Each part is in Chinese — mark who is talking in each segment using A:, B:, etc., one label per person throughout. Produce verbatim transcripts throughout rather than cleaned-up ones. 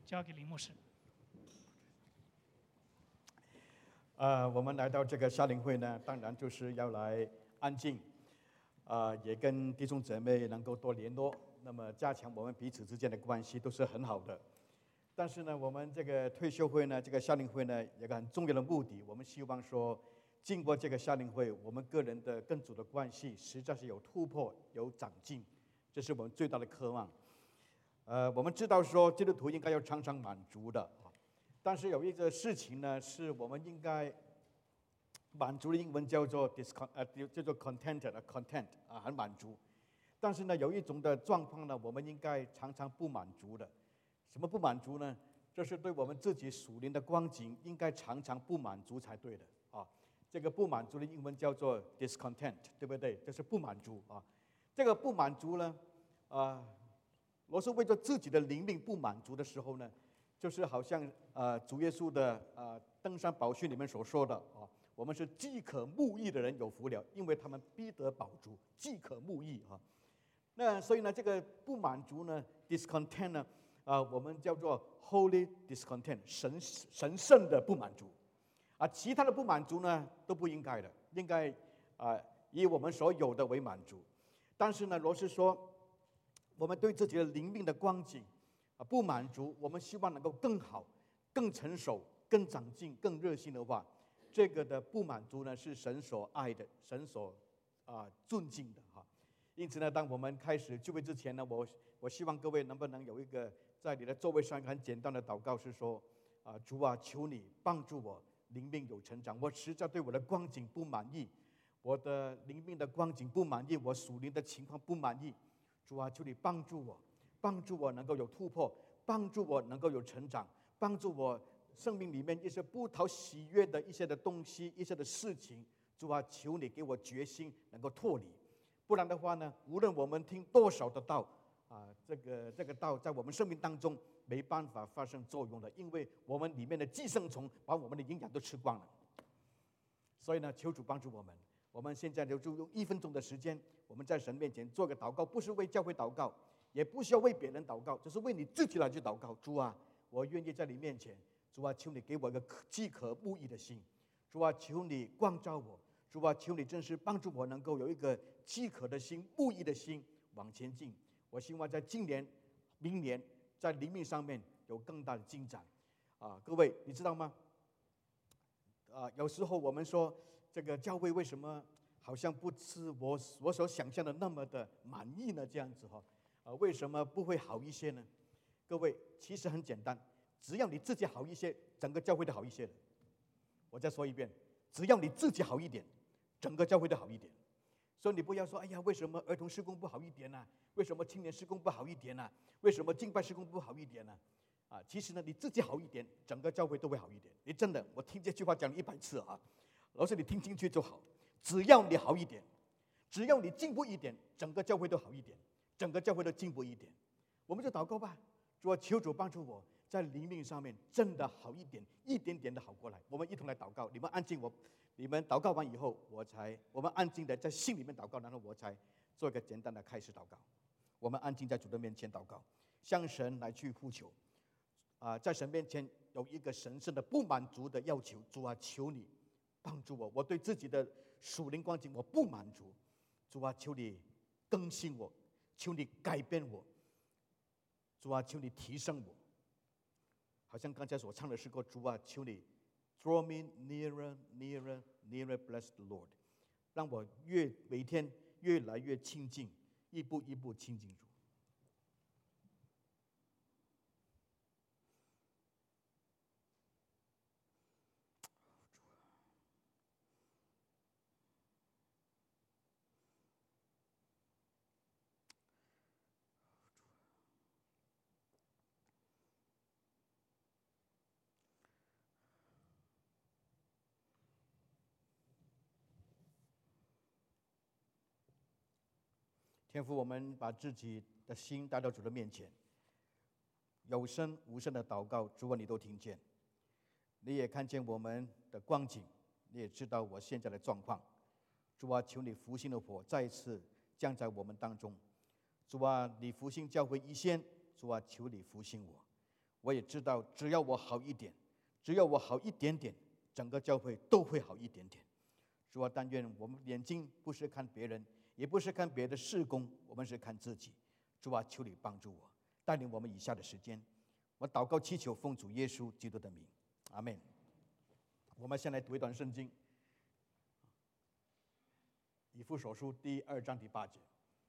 A: 交给林牧师。
B: 呃，我们来到这个夏令会呢，当然就是要来安静，啊、也跟弟兄姊妹能够多联络，那么加强我们彼此之间的关系，都是很好的。但是呢，我们这个退休会呢，这个夏令会呢，有个很重要的目的，我们希望说，经过这个夏令会，我们个人的跟主的关系实在是有突破、有长进，这是我们最大的渴望。呃，我们知道说，基督徒应该要常常满足的。但是有一个事情呢，是我们应该满足的英文叫做 discon 呃叫做 contented 啊 content 啊很满足。但是呢，有一种的状况呢，我们应该常常不满足的。什么不满足呢？就是对我们自己属灵的光景，应该常常不满足才对的啊。这个不满足的英文叫做 discontent， 对不对？就是不满足啊。这个不满足呢，啊，若是为着自己的灵命不满足的时候呢，就是好像呃主耶稣的呃登山宝训里面所说的啊，我们是饥渴慕义的人有福了，因为他们必得饱足。饥渴慕义啊，那所以呢，这个不满足呢 ，discontent 呢，啊，我们叫做 holy discontent， 神神圣的不满足啊，其他的不满足呢都不应该的，应该啊以我们所有的为满足。但是呢，若是说我们对自己的灵命的光景啊不满足，我们希望能够更好、更成熟、更长进、更热心的话，这个的不满足呢是神所爱的，神所啊尊敬的哈。因此呢，当我们开始聚会之前呢，我我希望各位能不能有一个在你的座位上很简单的祷告，是说啊，主啊，求你帮助我灵命有成长。我实在对我的光景不满意，我的灵命的光景不满意，我属灵的情况不满意。主啊，求你帮助我，帮助我能够有突破，帮助我能够有成长，帮助我生命里面一些不讨喜悦的一些的东西、一些的事情。主啊，求你给我决心能够脱离。不然的话呢，无论我们听多少的道啊，这个这个道在我们生命当中没办法发生作用的，因为我们里面的寄生虫把我们的营养都吃光了。所以呢，求主帮助我们。我们现在就用一分钟的时间，我们在神面前做个祷告，不是为教会祷告，也不需要为别人祷告，只是为你自己来去祷告。主啊，我愿意在你面前。主啊，求你给我一个饥渴慕义的心。主啊，求你光照我。主啊，求你真是帮助我能够有一个饥渴的心、慕义的心往前进。我希望在今年、明年在灵命上面有更大的进展。啊，各位，你知道吗？啊，有时候我们说这个教会为什么好像不是我我所想象的那么的满意呢？这样子哈，啊，为什么不会好一些呢？各位，其实很简单，只要你自己好一些，整个教会都好一些的。我再说一遍，只要你自己好一点，整个教会都好一点。所以你不要说，哎呀，为什么儿童事工不好一点呢、啊？为什么青年事工不好一点呢、啊？为什么敬拜事工不好一点呢、啊？啊，其实呢，你自己好一点，整个教会都会好一点。你真的，我听这句话讲了一百次啊，老师你听进去就好。只要你好一点，只要你进步一点，整个教会都好一点，整个教会都进步一点。我们就祷告吧，主啊，求主帮助我在灵命上面真的好一点，一点点的好过来。我们一同来祷告，你们安静我。你们祷告完以后，我才我们安静的在心里面祷告，然后我才做一个简单的开始祷告。我们安静在主的面前祷告，向神来去呼求。啊、呃，在神面前有一个神圣的不满足的要求，主啊，求你帮助我，我对自己的属灵光景我不满足。主啊，求你更新我，求你改变我。主啊，求你提升我。好像刚才所唱的诗歌，主啊，求你 draw me nearer, nearer, nearer, bless the Lord， 让我越每天越来越亲近，一步一步亲近主。天父，我们把自己的心带到主的面前，有声无声的祷告，主啊，你都听见，你也看见我们的光景，你也知道我现在的状况。主啊，求你复兴的火再一次降在我们当中。主啊，你复兴教会一线，主啊，求你复兴我。 我也知道，只要我好一点，只要我好一点点，整个教会都会好一点点。主啊，但愿我们眼睛不是看别人，也不是看别的事工，我们是看自己。主啊，求你帮助我，带领我们以下的时间。我祷告祈求，奉主耶稣基督的名，阿们。我们先来读一段圣经，以弗所书第二章第八节。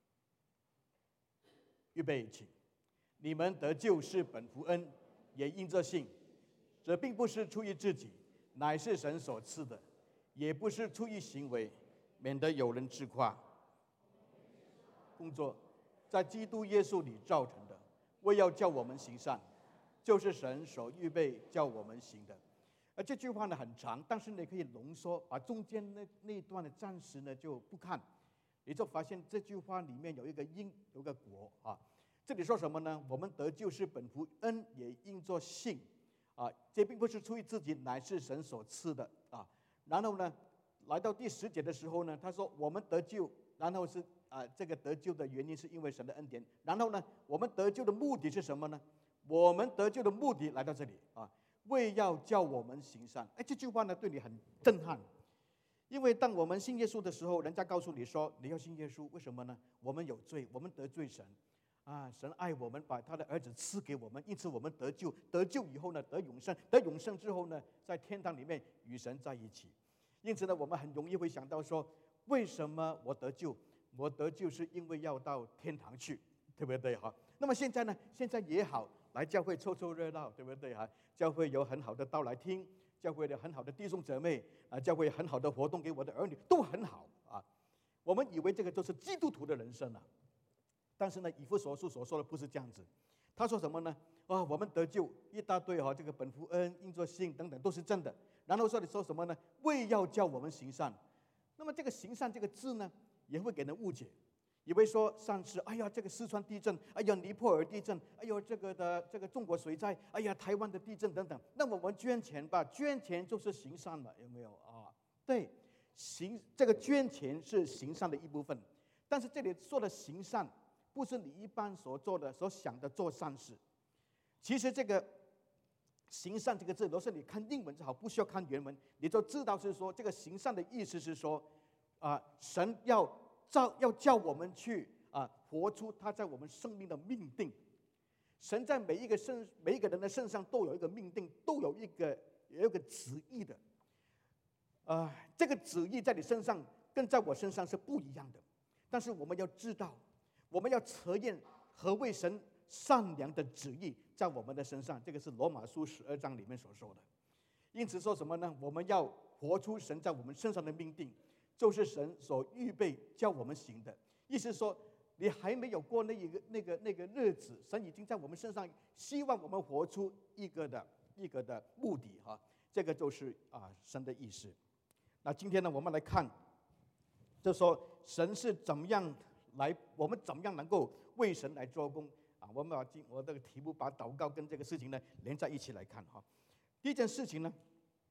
B: 预备起，你们得救是本乎恩，也因着信。这并不是出于自己，乃是神所赐的；也不是出于行为，免得有人自夸。工作在基督耶稣里造成的，为要叫我们行善，就是神所预备叫我们行的。而这句话呢很长，但是你可以浓缩，把中间那那一段的暂时呢就不看，你就发现这句话里面有一个因，有一个果啊。这里说什么呢？我们得救是本乎恩，也因着信啊。这并不是出于自己，乃是神所赐的啊。然后呢，来到第十节的时候呢，他说我们得救，然后是啊，这个得救的原因是因为神的恩典。然后呢，我们得救的目的是什么呢？我们得救的目的来到这里啊，为要叫我们行善。哎，这句话呢对你很震撼。因为当我们信耶稣的时候，人家告诉你说你要信耶稣，为什么呢？我们有罪，我们得罪神啊，神爱我们，把他的儿子赐给我们，因此我们得救。得救以后呢，得永生，得永生之后呢，在天堂里面与神在一起。因此呢，我们很容易会想到说，为什么我得救？我得救是因为要到天堂去，对不对哈？那么现在呢，现在也好，来教会凑凑热闹，对不对哈？教会有很好的道来听。教会的很好的弟兄姊妹啊，教会很好的活动给我的儿女都很好啊。我们以为这个都是基督徒的人生啊，但是呢，以弗所书所说的不是这样子。他说什么呢？啊，我们得救一大堆哈，这个本乎恩、因着信等等都是真的。然后说你说什么呢？为要叫我们行善。那么这个行善这个字呢，也会给人误解。以为说上次，哎呀，这个四川地震，哎呀，尼泊尔地震，哎呦，这个的这个中国水灾，哎呀，台湾的地震等等，那么我们捐钱吧，捐钱就是行善了，有没有啊？对，行这个捐钱是行善的一部分，但是这里说的行善，不是你一般所做的、所想的做善事。其实这个行善这个字，如果是你看英文就好，不需要看原文，你就知道是说这个行善的意思是说，啊、呃，神要。照要叫我们去啊，活出他在我们生命的命定。神在每一个身每一个人的身上都有一个命定，都有一个有一个旨意的。啊、呃，这个旨意在你身上跟在我身上是不一样的。但是我们要知道，我们要测验何谓神善良的旨意在我们的身上。这个是罗马书十二章里面所说的。因此说什么呢？我们要活出神在我们身上的命定。就是神所预备叫我们行的，意思是说，你还没有过那一个那个那个日子，神已经在我们身上希望我们活出一个的一个的目的哈，这个就是啊神的意思。那今天呢，我们来看，就说神是怎么样来，我们怎么样能够为神来做工啊？我们把今我这个题目把祷告跟这个事情呢连在一起来看哈。第一件事情呢。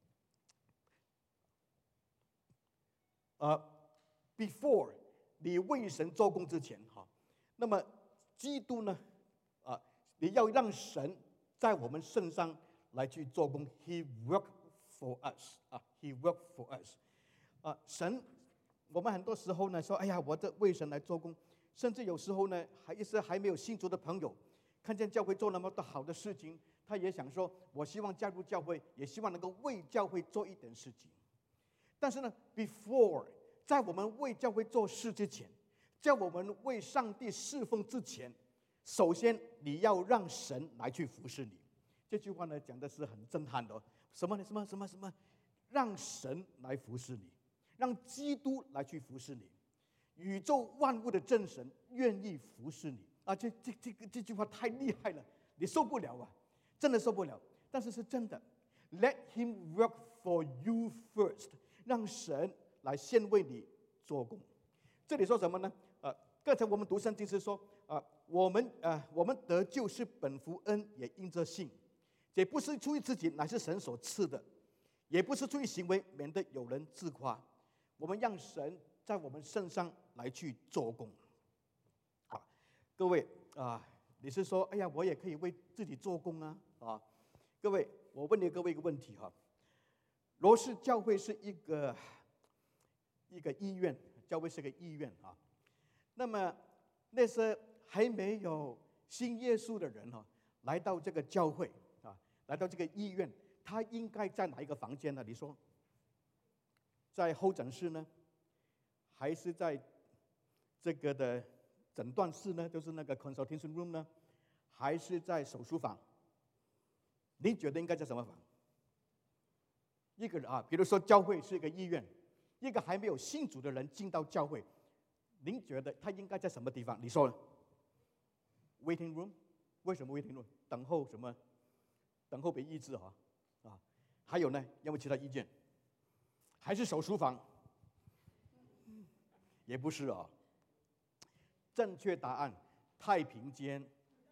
B: 呃 ，before 你为神做工之前哈，那么基督呢，啊，你要让神在我们身上来去做工 ，He worked for us 啊 ，He worked for us 啊，神，我们很多时候呢说，哎呀，我这为神来做工，甚至有时候呢，还一些还没有信主的朋友，看见教会做那么多好的事情，他也想说，我希望加入教会，也希望能够为教会做一点事情。但是呢 ，before 在我们为教会做事之前，在我们为上帝侍奉之前，首先你要让神来去服侍你。这句话呢讲的是很震撼的、哦，什么呢？什么什么什么？让神来服侍你，让基督来去服侍你，宇宙万物的真神愿意服侍你啊！这这这个这句话太厉害了，你受不了啊，真的受不了。但是是真的 ，Let Him work for you first。让神来先为你做工。这里说什么呢？呃，刚才我们读圣经是说，啊、呃，我们呃，我们得救是本乎恩，也因着信。这不是出于自己，乃是神所赐的；也不是出于行为，免得有人自夸。我们让神在我们身上来去做工。啊，各位啊、呃， 你是说，哎呀，我也可以为自己做工啊？啊，各位，我问你各位一个问题哈，若是教会是一个一个医院，教会是个医院啊，那么那些还没有信耶稣的人哈，来到这个教会啊，来到这个医院，他应该在哪一个房间呢？你说，在候诊室呢，还是在这个的诊断室呢？就是那个 consultation room 呢，还是在手术房？你觉得应该在什么房？一个人啊，比如说教会是一个医院，一个还没有信主的人进到教会，您觉得他应该在什么地方？你说呢 ？Waiting room？ 为什么 waiting room？ 等候什么？等候被医治啊啊！还有呢？有没有其他意见？还是手术房？也不是啊。正确答案，太平间。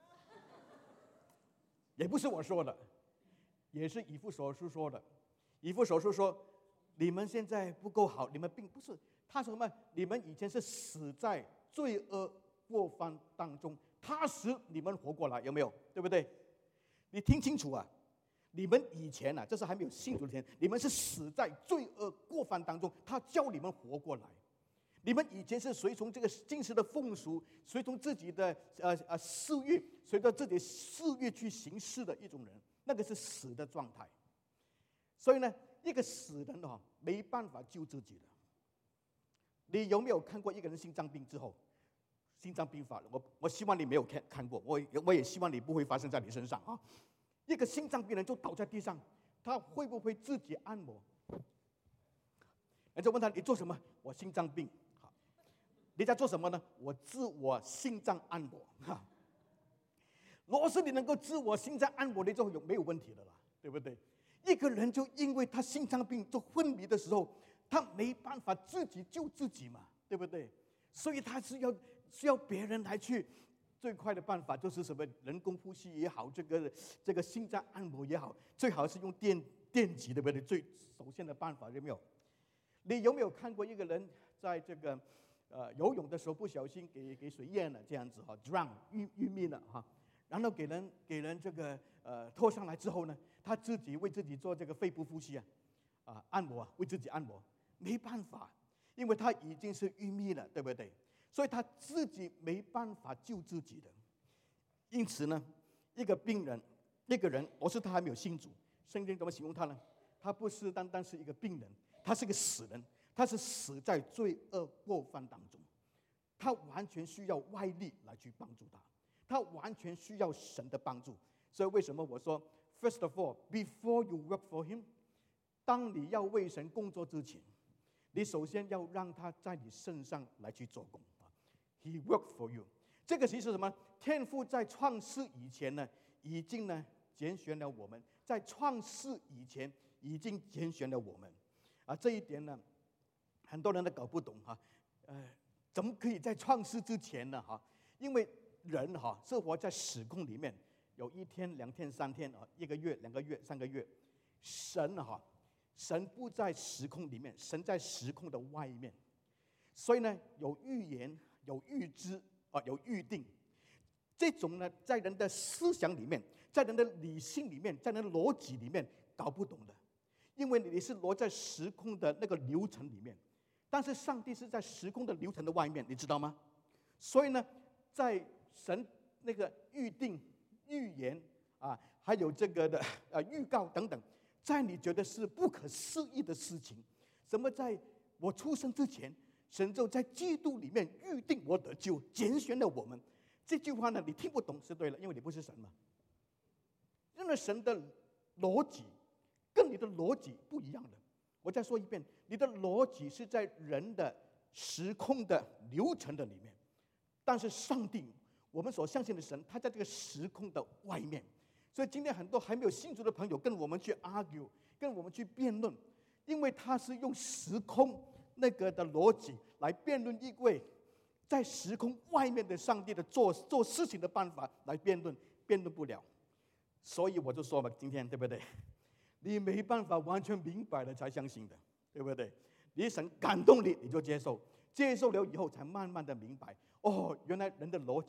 B: 也不是我说的，也是以弗所书说的。以弗所书说，你们现在不够好，你们并不是。他说什么？你们以前是死在罪恶过犯当中，他使你们活过来，有没有？对不对？你听清楚啊！你们以前啊，这是还没有信主之前，你们是死在罪恶过犯当中，他教你们活过来。你们以前是随从这个今世的风俗，随从自己的呃呃私欲，随着自己的私欲去行事的一种人，那个是死的状态。所以呢，一个死人哦，没办法救自己的。你有没有看过一个人心脏病之后，心脏病发了？我我希望你没有看看过，我我也希望你不会发生在你身上啊。一个心脏病人就倒在地上，他会不会自己按摩？人家问他：“你做什么？”我心脏病。好，你在做什么呢？我自我心脏按摩。哈，若是你能够自我心脏按摩，你就有没有问题的啦，对不对？一个人就因为他心脏病就昏迷的时候，他没办法自己救自己嘛，对不对？所以他是要需要别人来去。最快的办法就是什么人工呼吸也好，这个这个心脏按摩也好，最好是用电电击，对不对？最首先的办法有没有？你有没有看过一个人在这个呃游泳的时候不小心给给水淹了，这样子哈 ，drown 晕晕迷了哈，然后给人给人这个呃拖上来之后呢，他自己为自己做这个肺部呼吸啊，啊按摩啊，为自己按摩，没办法，因为他已经是晕迷了，对不对？所以他自己没办法救自己的，因此呢，一个病人，一个人，我说他还没有信主，圣经怎么形容他呢？他不是单单是一个病人，他是个死人，他是死在罪恶过犯当中，他完全需要外力来去帮助他，他完全需要神的帮助。所以为什么我说 ，First of all, before you work for him， 当你要为神工作之前，你首先要让他在你身上来去做工。He worked for you。这个其实是什么？天父在创世以前呢，已经呢拣选了我们，在创世以前已经拣选了我们。啊，这一点呢，很多人都搞不懂哈。呃，怎么可以在创世之前呢？哈，因为人哈是活在时空里面，有一天、两天、三天啊，一个月、两个月、三个月。神哈，神不在时空里面，神在时空的外面。所以呢，有预言。有预知啊，有预定，这种呢，在人的思想里面，在人的理性里面，在人的逻辑里面搞不懂的，因为你是落在时空的那个流程里面，但是上帝是在时空的流程的外面，你知道吗？所以呢，在神那个预定、预言啊，还有这个的呃预告等等，在你觉得是不可思议的事情，什么在我出生之前。神就在基督里面预定我得救，拣选了我们。这句话呢，你听不懂是对了，因为你不是神嘛。因为神的逻辑跟你的逻辑不一样的。我再说一遍，你的逻辑是在人的时空的流程的里面，但是上帝，我们所相信的神，他在这个时空的外面。所以今天很多还没有信主的朋友跟我们去 argue， 跟我们去辩论，因为他是用时空。那个的逻辑来辩论一位在时空外面的上帝的做做事情的办法来辩论，辩论不了。所以我就说嘛，今天对不对？你没办法完全明白了才相信的，对不对？你神感动你，你就接受，接受了以后才慢慢的明白。哦，原来人的逻辑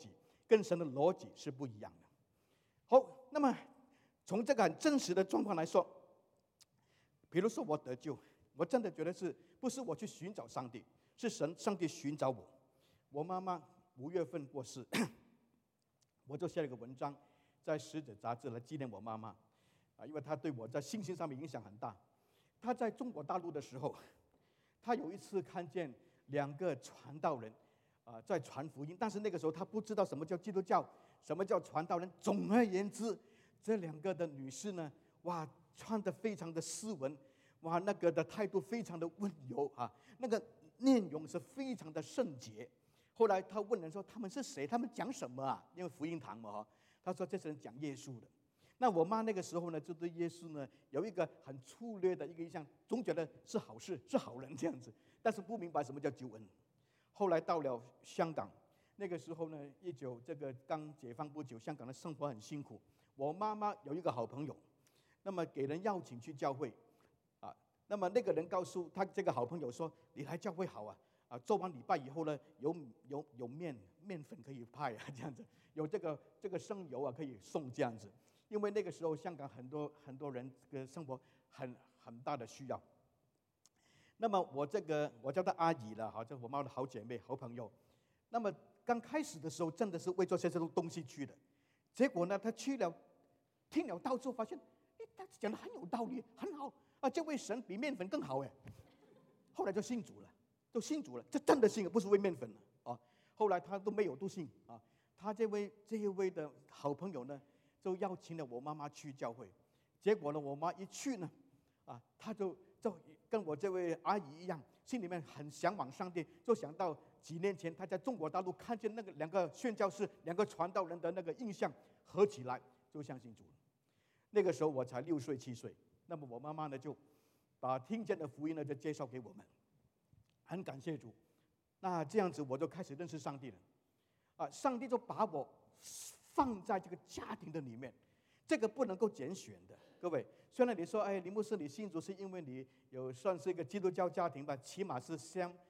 B: 跟神的逻辑是不一样的。好，那么从这个很真实的状况来说，比如说我得救，我真的觉得是不是我去寻找上帝，是神上帝寻找我。我妈妈五月份过世，我就写了一个文章，在《使者》杂志来纪念我妈妈啊，因为她对我在信心上面影响很大。她在中国大陆的时候，她有一次看见两个传道人啊在传福音，但是那个时候她不知道什么叫基督教，什么叫传道人。总而言之，这两个的女士呢，哇，穿得非常的斯文，哇，那个的态度非常的温柔啊，那个内容是非常的圣洁。后来他问人说他们是谁，他们讲什么啊？因为福音堂嘛，哈，他说这是人讲耶稣的。那我妈那个时候呢，就对耶稣呢有一个很粗略的一个印象，总觉得是好事，是好人这样子，但是不明白什么叫救恩。后来到了香港，那个时候呢，一九这个刚解放不久，香港的生活很辛苦。我妈妈有一个好朋友，那么给人邀请去教会，啊，那么那个人告诉他这个好朋友说：“你来教会好啊，啊，做完礼拜以后呢，有有有面面粉可以派啊，这样子，有这个这个生油啊可以送这样子。”因为那个时候香港很多很多人这个生活很很大的需要。那么我这个我叫她阿姨了，哈，这我妈的好姐妹、好朋友。那么刚开始的时候真的是为做这些东西去的，结果呢，她去了，听了道之后发现，哎，他讲的很有道理，很好啊，这位神比面粉更好哎。后来就信主了，就信主了，这真的信，不是为面粉了啊。后来他都没有都信啊。他这位这一位的好朋友呢，就邀请了我妈妈去教会，结果呢，我妈一去呢，啊，她就就跟我这位阿姨一样，心里面很向往上帝，就想到几年前她在中国大陆看见那个两个宣教士、两个传道人的那个印象合起来，就相信主了。那个时候我才六岁七岁，那么我妈妈呢就把听见的福音呢就介绍给我们，很感谢主。那这样子我就开始认识上帝了，啊，上帝就把我放在这个家庭的里面，这个不能够拣选的。各位，虽然你说，哎，林牧师，你信主是因为你有算是一个基督教家庭吧，起码是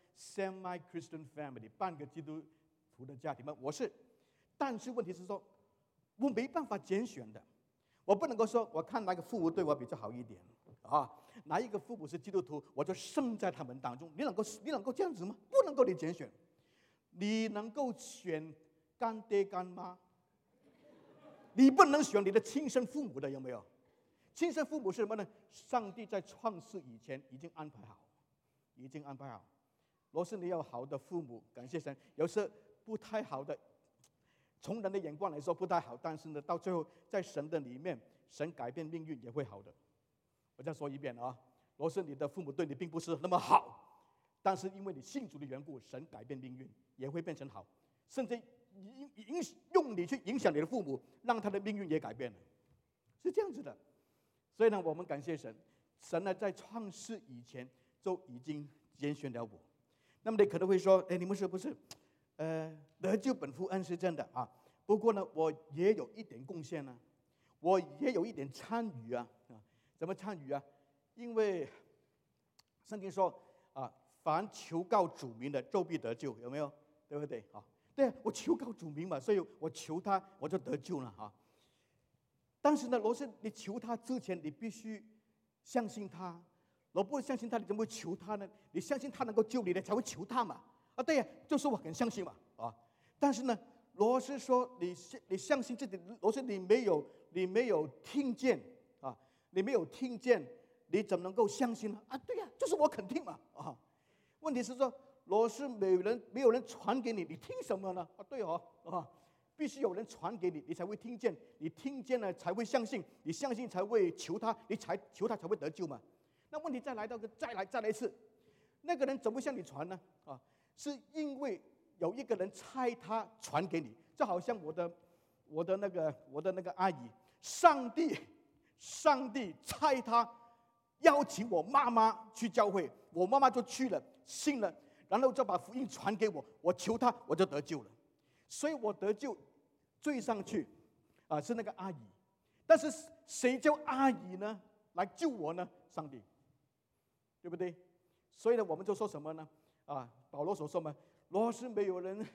B: semi Christian family， 半个基督徒的家庭吧，我是。但是问题是说，我没办法拣选的，我不能够说，我看哪个父母对我比较好一点啊，哪一个父母是基督徒，我就生在他们当中。你能够你能够这样子吗？不能够，你拣选，你能够选干爹干妈。你不能选你的亲生父母的，有没有？亲生父母是什么呢？上帝在创世以前已经安排好，已经安排好。若是你有好的父母，感谢神。有时不太好的，从人的眼光来说不太好，但是呢，到最后在神的里面，神改变命运也会好的。我再说一遍啊，若是你的父母对你并不是那么好，但是因为你信主的缘故，神改变命运也会变成好，甚至影影用你去影响你的父母，让他的命运也改变了，是这样子的。所以呢，我们感谢神，神呢在创世以前就已经拣选了我。那么你可能会说，哎，你们是不是，呃，得救本乎恩是真的啊？不过呢，我也有一点贡献呢，我也有一点参与啊啊，怎么参与啊？因为圣经说啊，凡求告主名的，就必得救，有没有？对不对啊？对啊，我求告主名嘛，所以我求他，我就得救了啊。但是呢，若是你求他之前，你必须相信他。若不相信他，你怎么会求他呢？你相信他能够救你，你才会求他嘛。啊，对呀、啊，就是我很相信嘛啊。但是呢，若是说你你相信自己，若是你没有你没有听见啊，你没有听见，你怎么能够相信呢？啊，对呀、啊，就是我肯定嘛啊。问题是说，若是没有人没有人传给你，你听什么呢？啊，对哦啊。必须有人传给你，你才会听见。你听见了才会相信，你相信才会求他，你才求他才会得救嘛。那问题再来到个再来再来一次，那个人怎么向你传呢？啊，是因为有一个人差他传给你，就好像我的我的那个我的那个阿姨，上帝上帝差他邀请我妈妈去教会，我妈妈就去了，信了，然后就把福音传给我，我求他我就得救了。所以我得救追上去啊，是那个阿姨。但是谁叫阿姨呢来救我呢？上帝，对不对？所以呢，我们就说什么呢？啊，保罗所说嘛，若是没有人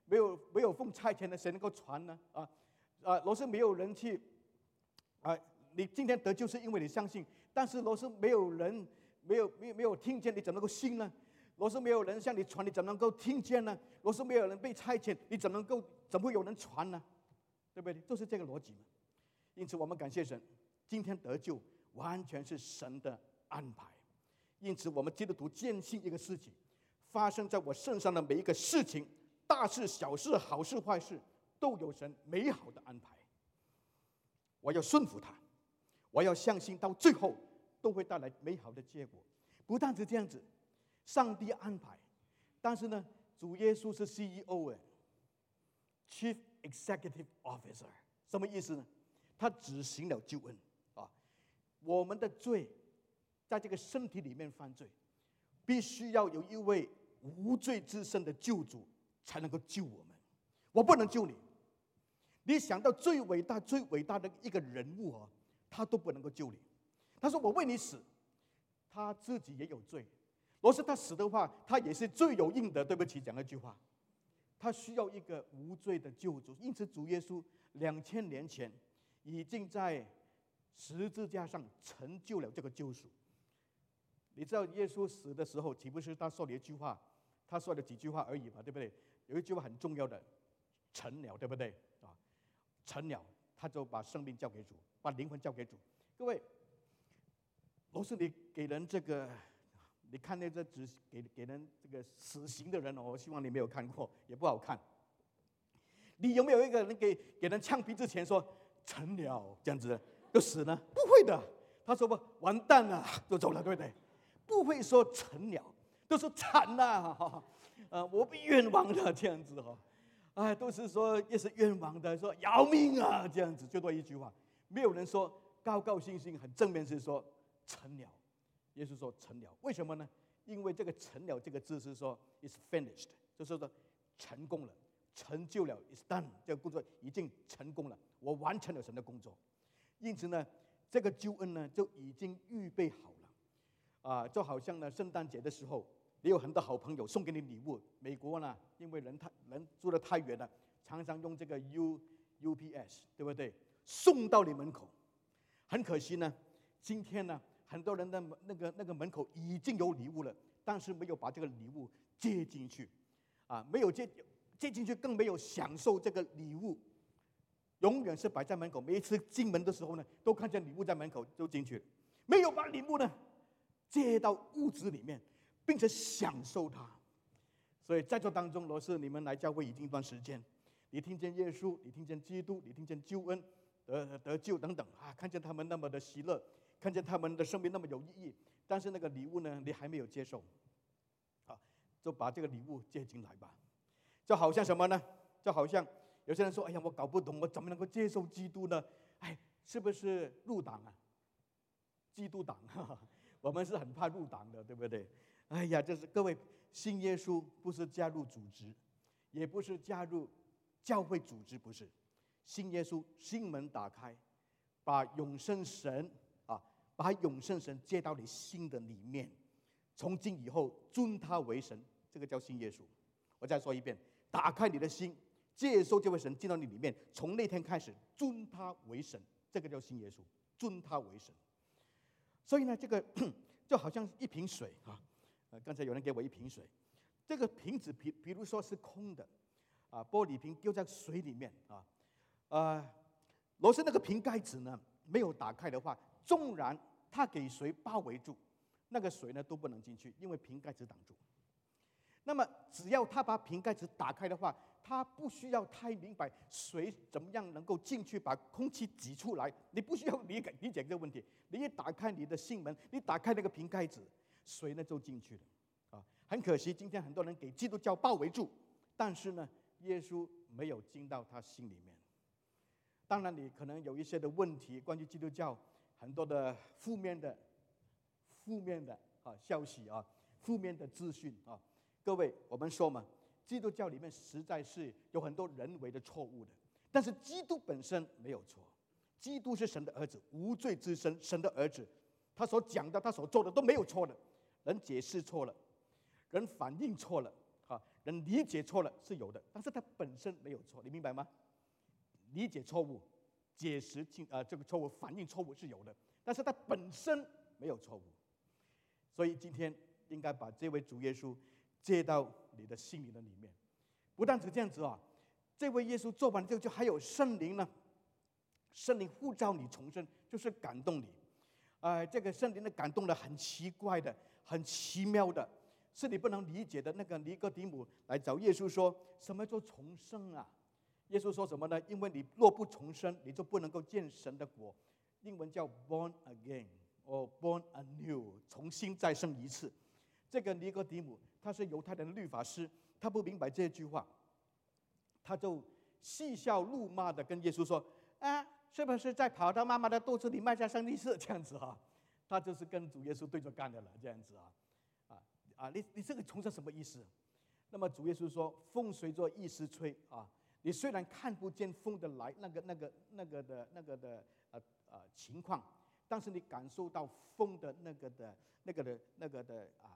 B: 没有没有奉差遣的，谁能够传呢？啊啊，若是没有人去啊，你今天得救是因为你相信，但是若是没有人没有没有没有听见，你怎么能够信呢？若是没有人向你传，你怎么能够听见呢？若是没有人被差遣，你怎么能够怎么会有人传呢？对不对？就是这个逻辑嘛。因此，我们感谢神，今天得救完全是神的安排。因此，我们基督徒坚信一个事情：发生在我身上的每一个事情，大事、小事、好事、坏事，都有神美好的安排。我要顺服他，我要相信，到最后都会带来美好的结果。不但是这样子，上帝安排，但是呢，主耶稣是 C E O 哎 ，Chief Executive Officer， 什么意思呢？他执行了救恩啊。我们的罪在这个身体里面犯罪，必须要有一位无罪之身的救主才能够救我们。我不能救你，你想到最伟大、最伟大的一个人物啊，他都不能够救你。他说：“我为你死。”他自己也有罪，若是他死的话，他也是罪有应得。对不起，讲那句话，他需要一个无罪的救主。因此，主耶稣两千年前已经在十字架上成就了这个救赎。你知道耶稣死的时候，岂不是他说了一句话？他说了几句话而已嘛，对不对？有一句话很重要的，成了，对不对啊？成了，他就把生命交给主，把灵魂交给主。各位，若是你给人这个，你看那个只给给人这个死刑的人哦，我希望你没有看过，也不好看。你有没有一个人给给人枪毙之前说成了这样子就死呢？不会的，他说不完蛋了就走了，对不对？不会说成了，都说惨了，哈，呃，我被冤枉的这样子哈，哎，都是说也是冤枉的，说要命啊这样子，就多一句话，没有人说高高兴兴很正面是说成了。耶稣说成了，为什么呢？因为这个成了这个字是说 is finished， 就是说成功了，成就了 is done， 这个工作已经成功了，我完成了神的工作。因此呢，这个救恩呢就已经预备好了，啊，就好像呢圣诞节的时候，你有很多好朋友送给你礼物。美国呢，因为人太人住得太远了，常常用这个 U U P S， 对不对？送到你门口。很可惜呢，今天呢，很多人的那个那个门口已经有礼物了，但是没有把这个礼物接进去，啊，没有接接进去，更没有享受这个礼物。永远是摆在门口，每一次进门的时候呢，都看见礼物在门口就进去了，没有把礼物呢接到屋子里面，并且享受它。所以在座当中，若是你们来教会已经一段时间，你听见耶稣，你听见基督，你听见救恩、得得救等等啊，看见他们那么的喜乐，看见他们的生命那么有意义，但是那个礼物呢，你还没有接受，啊，就把这个礼物接进来吧。就好像什么呢？就好像有些人说：“哎呀，我搞不懂，我怎么能够接受基督呢？”哎，是不是入党啊？基督党，哈哈，我们是很怕入党的，对不对？哎呀，就是各位，信耶稣不是加入组织，也不是加入教会组织，不是。信耶稣，心门打开，把永生神啊，把永生神接到你心的里面，从今以后尊他为神，这个叫信耶稣。我再说一遍，打开你的心，接受这位神进到你里面，从那天开始尊他为神，这个叫信耶稣，尊他为神。所以呢，这个就好像一瓶水啊，呃，刚才有人给我一瓶水，这个瓶子比比如说是空的，啊，玻璃瓶丢在水里面啊，呃，若是那个瓶盖子呢没有打开的话，纵然它给水包围住，那个水呢都不能进去，因为瓶盖子挡住。那么只要他把瓶盖子打开的话，他不需要太明白水怎么样能够进去把空气挤出来，你不需要理解理解这个问题。你一打开你的心门，你打开那个瓶盖子，水呢就进去了。啊，很可惜，今天很多人给基督教包围住，但是呢，耶稣没有进到他心里面。当然，你可能有一些的问题，关于基督教很多的负面的、负面的啊消息啊，负面的资讯啊。各位，我们说嘛，基督教里面实在是有很多人为的错误的，但是基督本身没有错。基督是神的儿子，无罪之身，神的儿子，他所讲的、他所做的都没有错的。人解释错了，人反应错了，啊， 人理解错了是有的，但是它本身没有错，你明白吗？理解错误、解释进呃这个错误、反应错误是有的，但是它本身没有错误。所以今天应该把这位主耶稣接到你的心灵的里面。不但只这样子啊，这位耶稣做完之后，就还有圣灵呢，圣灵呼召你重生，就是感动你。呃，这个圣灵的感动呢，很奇怪的，很奇妙的，是你不能理解的。那个尼哥底母来找耶稣说：“什么叫重生啊？”耶稣说什么呢？因为你若不重生，你就不能够见神的国。英文叫 born again 或 born anew， 重新再生一次。这个尼哥底母他是犹太人的律法师，他不明白这句话，他就嬉笑怒骂的跟耶稣说：“啊，是不是在跑到妈妈的肚子里迈下生一次这样子啊？”他就是跟主耶稣对着干的了，这样子啊，啊啊，你你这个重生什么意思？那么主耶稣说：“风随着意思吹啊，你虽然看不见风的来那个那个那个的那个的呃呃情况，但是你感受到风的那个的那个的那个的啊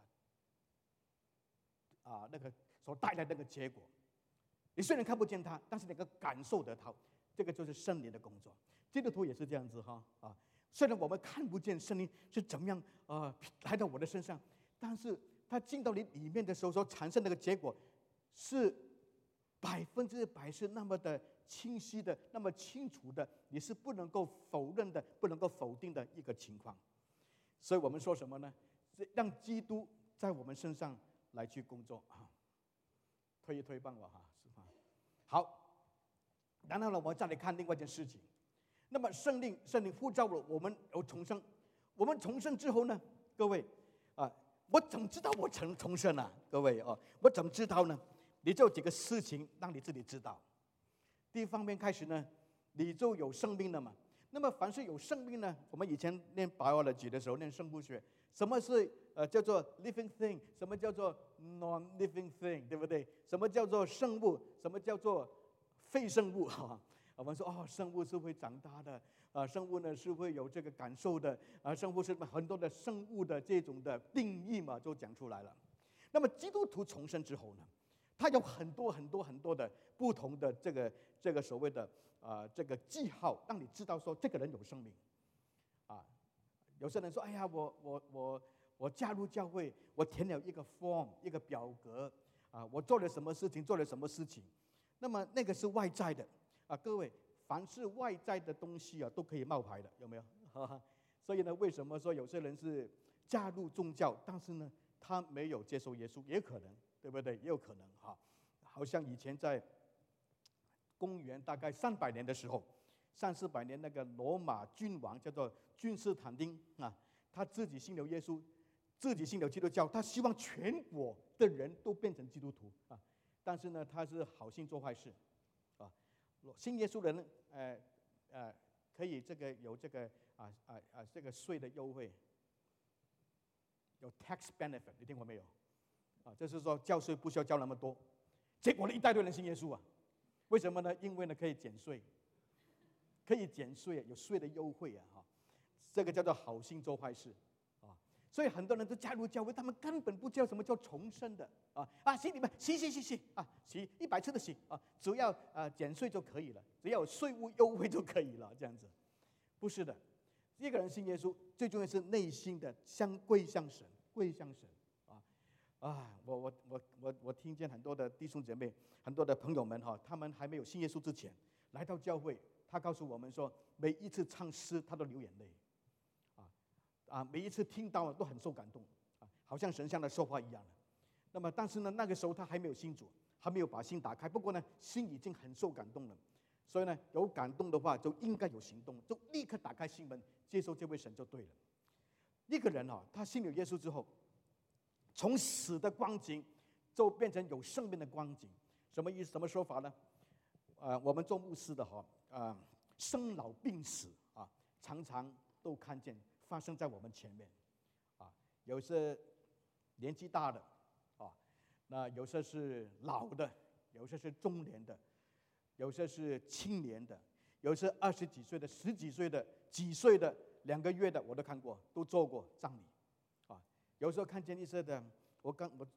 B: 啊那个所带来的那个结果。你虽然看不见它，但是你能够感受得到，这个就是圣灵的工作。基督徒也是这样子哈啊。虽然我们看不见圣灵是怎么样啊、呃、来到我的身上，但是它进到你里面的时候所产生那个结果是百分之百是那么的清晰的，那么清楚的，你是不能够否认的，不能够否定的一个情况。所以我们说什么呢？让基督在我们身上来去工作啊！推一推帮我哈，是吧？好，然后呢，我们再来看另外一件事情。那么圣灵，圣灵呼召了我们有重生。我们重生之后呢，各位啊，我怎么知道我重重生啊？各位哦，我怎么知道呢？你就有几个事情让你自己知道。第一方面开始呢，你就有生命了嘛。那么凡是有生命呢，我们以前念 biology 的时候念生物学，什么是呃叫做 living thing， 什么叫做 non-living thing， 对不对？什么叫做生物？什么叫做非生物？哈，我们说哦，生物是会长大的，啊，生物呢是会有这个感受的，啊，生物是很多的生物的这种的定义嘛，就讲出来了。那么基督徒重生之后呢，他有很多很多很多的不同的这个这个所谓的啊、呃、这个记号，让你知道说这个人有生命。啊，有些人说，哎呀，我我我我加入教会，我填了一个 form 一个表格啊，我做了什么事情，做了什么事情，那么那个是外在的啊，各位，凡是外在的东西啊，都可以冒牌的，有没有？所以呢，为什么说有些人是加入宗教，但是呢，他没有接受耶稣，也可能。对不对？也有可能哈，好像以前在公元大概三百年的时候，三四百年那个罗马君王叫做君士坦丁啊，他自己信了耶稣，自己信了基督教，他希望全国的人都变成基督徒啊。但是呢，他是好心做坏事啊。信耶稣的人，呃呃，可以这个有这个啊啊啊这个税的优惠，有 tax benefit， 你听过没有？啊，就是说交税不需要交那么多，结果呢一大堆人信耶稣啊，为什么呢？因为呢可以减税，可以减税，有税的优惠啊，哈，这个叫做好心做坏事啊，所以很多人都加入教会，他们根本不知道什么叫重生的啊啊，洗你们洗洗洗洗啊，洗一百次的洗啊，只要啊减税就可以了，只要有税务优惠就可以了，这样子，不是的，一个人信耶稣，最重要是内心的相归向神，归向神。啊，我我我我我听见很多的弟兄姐妹，很多的朋友们哈，他们还没有信耶稣之前，来到教会，他告诉我们说，每一次唱诗他都流眼泪，啊啊，每一次听到都很受感动，啊，好像神向他说话一样的。那么，但是呢，那个时候他还没有信主，还没有把心打开。不过呢，心已经很受感动了，所以呢，有感动的话就应该有行动，就立刻打开心门，接受这位神就对了。一个人啊，他信了耶稣之后，从死的光景就变成有生命的光景，什么意思？什么说法呢？呃，我们做牧师的哈，呃，生老病死啊，常常都看见发生在我们前面，啊，有些年纪大的，啊，那有些是老的，有些是中年的，有些是青年的，有些二十几岁的、十几岁的、几岁的、两个月的，我都看过，都做过葬礼。有时候看见一些的，我刚我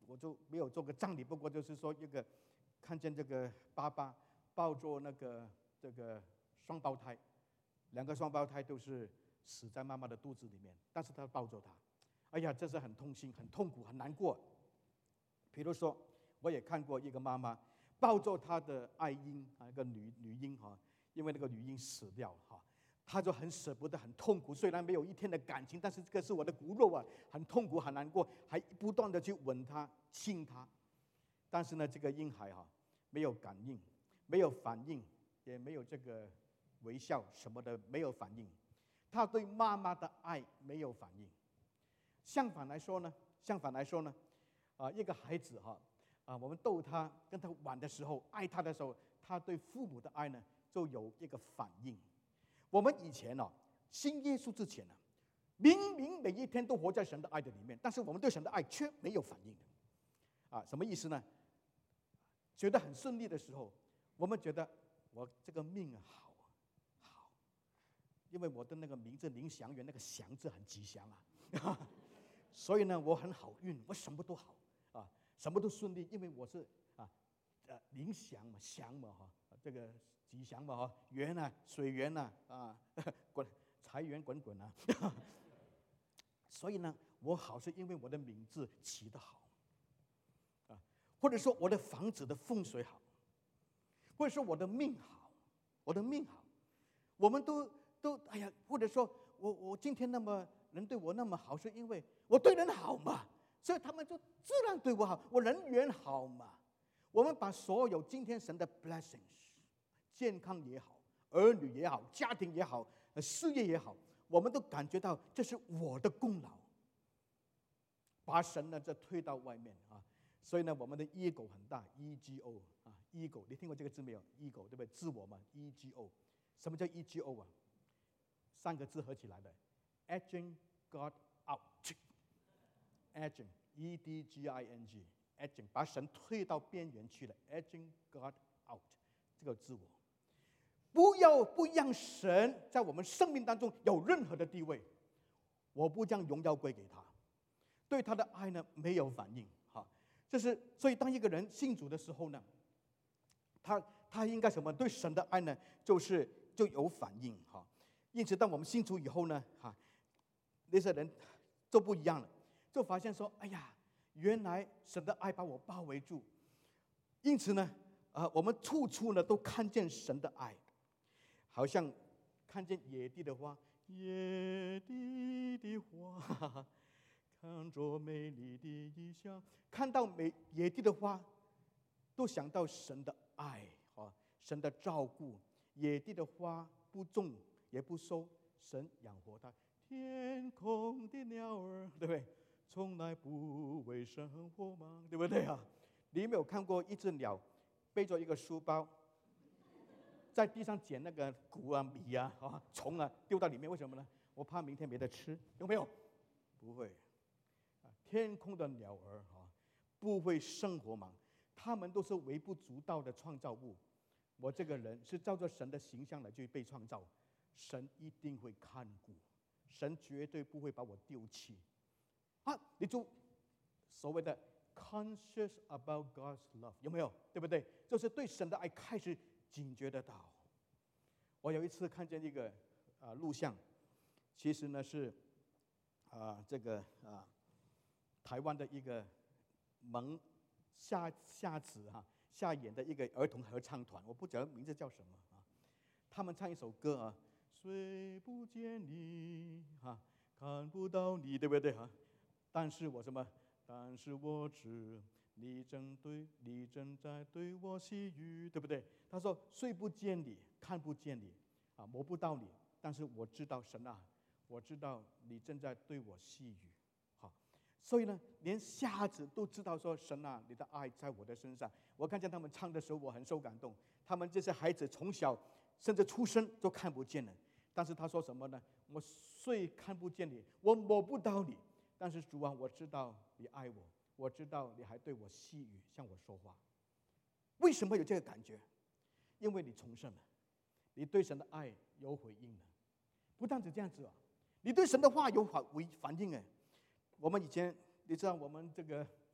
B: 我就没有做过葬礼，不过就是说一个看见这个爸爸抱着那个这个双胞胎，两个双胞胎都是死在妈妈的肚子里面，但是他抱着他，哎呀，这是很痛心、很痛苦、很难过。比如说，我也看过一个妈妈抱着她的爱婴啊，一个女女婴哈，因为那个女婴死掉哈，她就很舍不得、很痛苦。虽然没有一天的感情，但是这个是我的骨肉啊，很痛苦、很难过，还不断的去吻她、亲她。但是呢，这个婴孩哈没有感应，没有反应，也没有这个微笑什么的，没有反应。他对妈妈的爱没有反应。相反来说呢，相反来说呢，啊，一个孩子哈，啊，我们逗他、跟他玩的时候，爱他的时候，他对父母的爱呢，就有一个反应。我们以前哦，信耶稣之前呢，明明每一天都活在神的爱的里面，但是我们对神的爱却没有反应的。啊，什么意思呢？觉得很顺利的时候，我们觉得我这个命好好，因为我的那个名字林祥元，那个祥字很吉祥啊，所以呢我很好运，我什么都好啊，什么都顺利，因为我是啊呃林祥嘛，祥嘛哈，这个吉祥嘛哈，源啊水源啊啊滚财源滚滚啊，所以呢我好是因为我的名字起得好。或者说我的房子的风水好，或者说我的命好，我的命好，我们都都哎呀，或者说我我今天那么人对我那么好，是因为我对人好嘛，所以他们就自然对我好，我人缘好嘛。我们把所有今天神的 blessings， 健康也好，儿女也好，家庭也好，事业也好，我们都感觉到这是我的功劳，把神呢这推到外面啊。所以呢，我们的 ego 很大 ，ego 啊 ，ego， 你听过这个字没有 ？ego 对不对？自我嘛 ，ego。什么叫 ego 啊？三个字合起来的 ，edging God out，edging，e d g i n g，edging， 把神推到边缘去了 ，edging God out， 这个自我，不要不让神在我们生命当中有任何的地位，我不将荣耀归给他，对他的爱呢没有反应。这是所以，当一个人信主的时候呢，他他应该什么？对神的爱呢，就是就有反应哈。因此，当我们信主以后呢，哈，那些人就不一样了，就发现说，哎呀，原来神的爱把我包围住。因此呢，啊、呃，我们处处呢都看见神的爱，好像看见野地的花，野地的花。看着美丽的意象，看到美野地的花，都想到神的爱啊，神的照顾。野地的花不种也不收，神养活它。天空的鸟儿，对不对？从来不为生活忙，对不对啊？你有没有看过一只鸟背着一个书包，在地上捡那个谷啊、米啊、啊虫啊，丢到里面？为什么呢？我怕明天没得吃，有没有？不会。天空的鸟儿哈，不会生活忙，他们都是微不足道的创造物。我这个人是照着神的形象来去被创造，神一定会看顾，神绝对不会把我丢弃。啊，你就所谓的 conscious about God's love， 有没有？对不对？就是对神的爱开始警觉得到。我有一次看见一个啊录像，其实呢是啊这个啊。台湾的一个蒙下下子哈下演的一个儿童合唱团，我不知道名字叫什么啊。他们唱一首歌啊，虽不见你哈，看不到你，对不对哈？但是我什么？但是我知你正对你正在对我细语，对不对？他说虽不见你，看不见你啊，摸不到你，但是我知道神啊，我知道你正在对我细语。所以呢，连瞎子都知道说神啊，你的爱在我的身上。我看见他们唱的时候，我很受感动。他们这些孩子从小甚至出生都看不见了，但是他说什么呢？我虽看不见你，我摸不到你，但是主啊，我知道你爱我，我知道你还对我细语，向我说话。为什么有这个感觉？因为你重生了，你对神的爱有回应了。不但只这样子啊，你对神的话有反反应哎。我们以前你知道，我们这个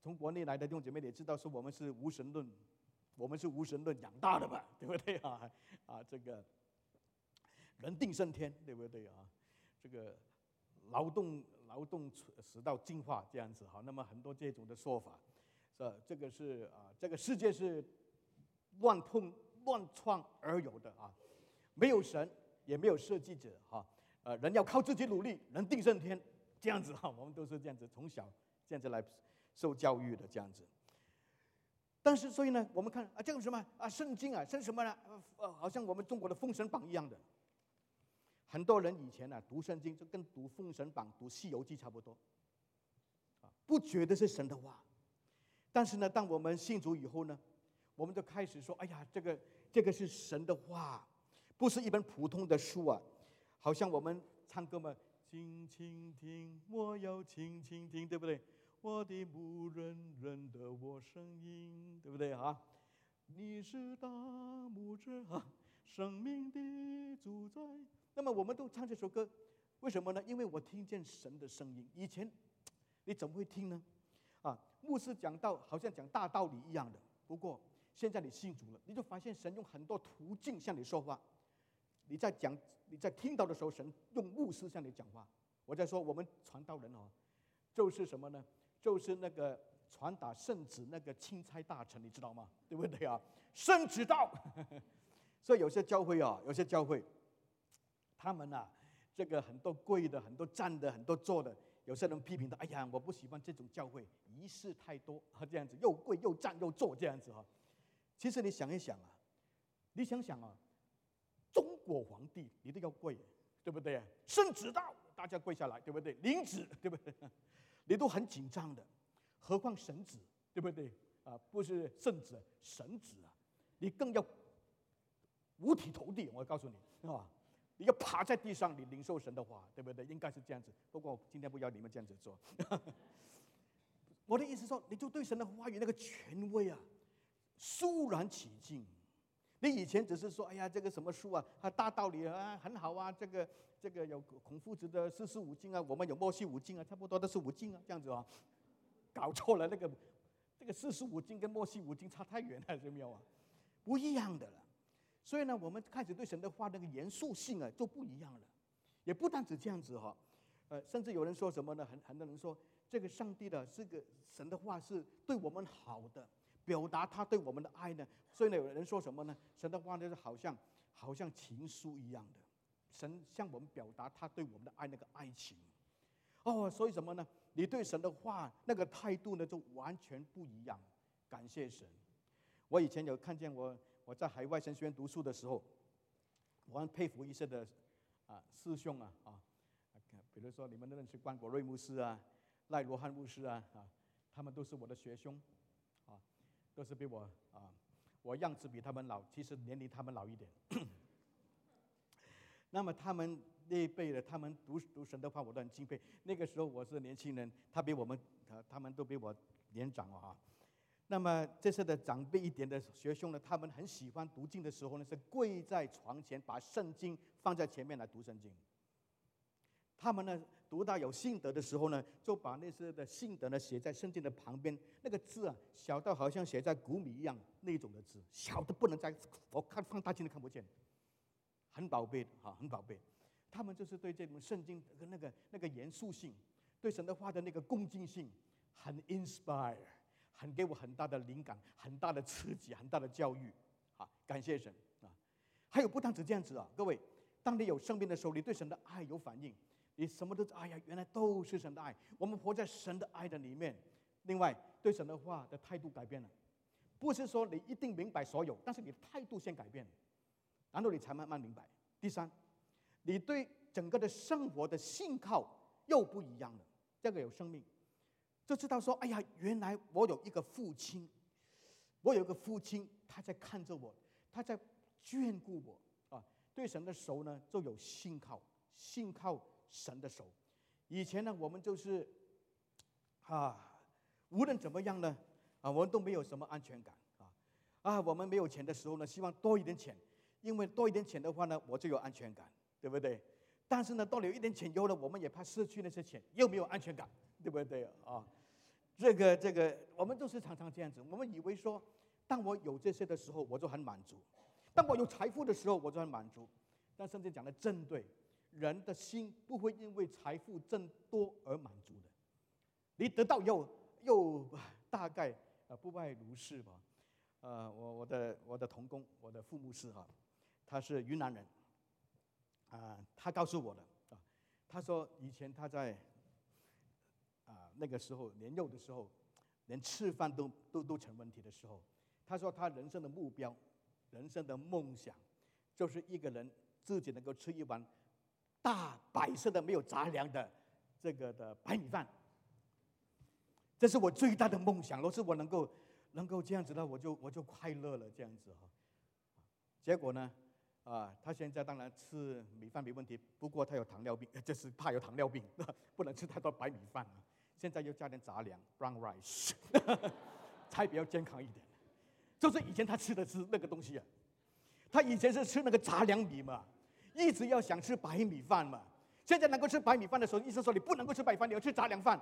B: 从国内来的弟兄姐妹也知道，说我们是无神论，我们是无神论养大的嘛，对不对啊？啊，这个人定胜天，对不对啊？这个劳动劳动使到进化这样子哈，那么很多这种的说法，是这个是啊，这个世界是乱碰乱创而有的啊，没有神，也没有设计者哈，呃，人要靠自己努力，人定胜天，这样子哈，我们都是这样子，从小这样子来受教育的这样子。但是所以呢，我们看啊，这个什么啊，圣经啊，是什么呢？呃，好像我们中国的封神榜一样的。很多人以前呢、啊、读圣经就跟读封神榜、读西游记差不多，啊，不觉得是神的话。但是呢，当我们信主以后呢，我们就开始说，哎呀，这个这个是神的话，不是一本普通的书啊。好像我们唱歌嘛，请倾听，我要倾倾听，对不对？我的牧人认得我声音，对不对啊？你是大牧者啊，生命的主宰。那么我们都唱这首歌，为什么呢？因为我听见神的声音。以前你怎么会听呢？啊，牧师讲道好像讲大道理一样的。不过现在你信主了，你就发现神用很多途径向你说话。你在讲、你在听到的时候，神用牧师向你讲话。我在说我们传道人哦，就是什么呢？就是那个传达圣旨那个钦差大臣，你知道吗？对不对啊？圣旨到。所以有些教会啊，有些教会，他们啊，这个很多跪的，很多站的，很多坐的。有些人批评他，哎呀，我不喜欢这种教会，仪式太多，这样子又跪又站又坐这样子哈。其实你想一想啊，你想想啊，中国皇帝你都要跪，对不对？圣旨到，大家跪下来，对不对？领旨，对不对？你都很紧张的，何况神旨，对不对？啊，不是圣旨，神旨啊，你更要五体投地。我告诉你啊，你要趴在地上，你领受神的话，对不对？应该是这样子。不过今天不要你们这样子做。我的意思说，你就对神的话语那个权威啊，肃然起敬。你以前只是说，哎呀，这个什么书啊，它大道理啊，很好啊，这个这个有孔夫子的四书五经啊，我们有摩西五经啊，差不多都是五经啊，这样子啊，搞错了，那个这个四书五经跟摩西五经差太远了，有没有啊？不一样的了。所以呢，我们开始对神的话那个严肃性啊就不一样了。也不单止这样子哈，呃，甚至有人说什么呢？很很多人说，这个上帝的这个神的话是对我们好的。表达他对我们的爱呢，所以呢，有人说什么呢？神的话就是好像好像情书一样的，神向我们表达他对我们的爱那个爱情。哦，所以什么呢？你对神的话那个态度呢，就完全不一样。感谢神！我以前有看见我我在海外神学院读书的时候，我很佩服一些的啊师兄啊啊，比如说你们都认识关国瑞牧师啊、赖罗汉牧师啊啊，他们都是我的学兄。都是比我啊，我样子比他们老，其实年龄他们老一点。那么他们那一辈的，他们读读神的话，我都很敬佩。那个时候我是年轻人，他比我们，他们都比我年长啊。那么这些的长辈一点的学兄呢，他们很喜欢读经的时候呢，是跪在床前，把圣经放在前面来读圣经。他们呢，读到有信德的时候呢，就把那些的信德呢写在圣经的旁边。那个字啊，小到好像写在谷米一样那种的字，小的不能再我看放大镜都看不见，很宝贝的哈，很宝贝。他们就是对这种圣经的那个那个严肃性，对神的话的那个恭敬性，很 inspire， 很给我很大的灵感，很大的刺激，很大的教育。好，感谢神啊！还有不单止这样子啊，各位，当你有生命的时候，你对神的爱有反应。你什么都哎呀，原来都是神的爱。我们活在神的爱的里面。另外，对神的话的态度改变了，不是说你一定明白所有，但是你的态度先改变，然后你才慢慢明白。第三，你对整个的生活的信靠又不一样了。这个有生命，就知道说，哎呀，原来我有一个父亲，我有一个父亲，他在看着我，他在眷顾我啊。对神的手呢，就有信靠，信靠神的手。以前呢，我们就是啊，无论怎么样呢，啊，我们都没有什么安全感啊啊，我们没有钱的时候呢，希望多一点钱，因为多一点钱的话呢，我就有安全感，对不对？但是呢，到了有一点钱以后呢，我们也怕失去那些钱，又没有安全感，对不对啊？ 这个这个，我们都是常常这样子。我们以为说，当我有这些的时候，我就很满足；当我有财富的时候，我就很满足。但圣经讲的正对，人的心不会因为财富增多而满足的。你得到又又大概呃不外如是吧。呃，我我的我的同工，我的父母是哈，他是云南人，啊、呃，他告诉我的啊，他说以前他在啊、呃、那个时候年幼的时候，连吃饭都都都成问题的时候，他说他人生的目标、人生的梦想，就是一个人自己能够吃一碗大白色的没有杂粮的这个的白米饭。这是我最大的梦想，若是我能够能够这样子的，我就我就快乐了，这样子哈。结果呢，啊，他现在当然吃米饭没问题，不过他有糖尿病，就是怕有糖尿病，不能吃太多白米饭啊。现在又加点杂粮 （brown rice）， 才比较健康一点。就是以前他吃的是那个东西啊，他以前是吃那个杂粮米嘛，一直要想吃白米饭嘛。现在能够吃白米饭的时候，医生说你不能够吃白饭，你要吃杂粮饭。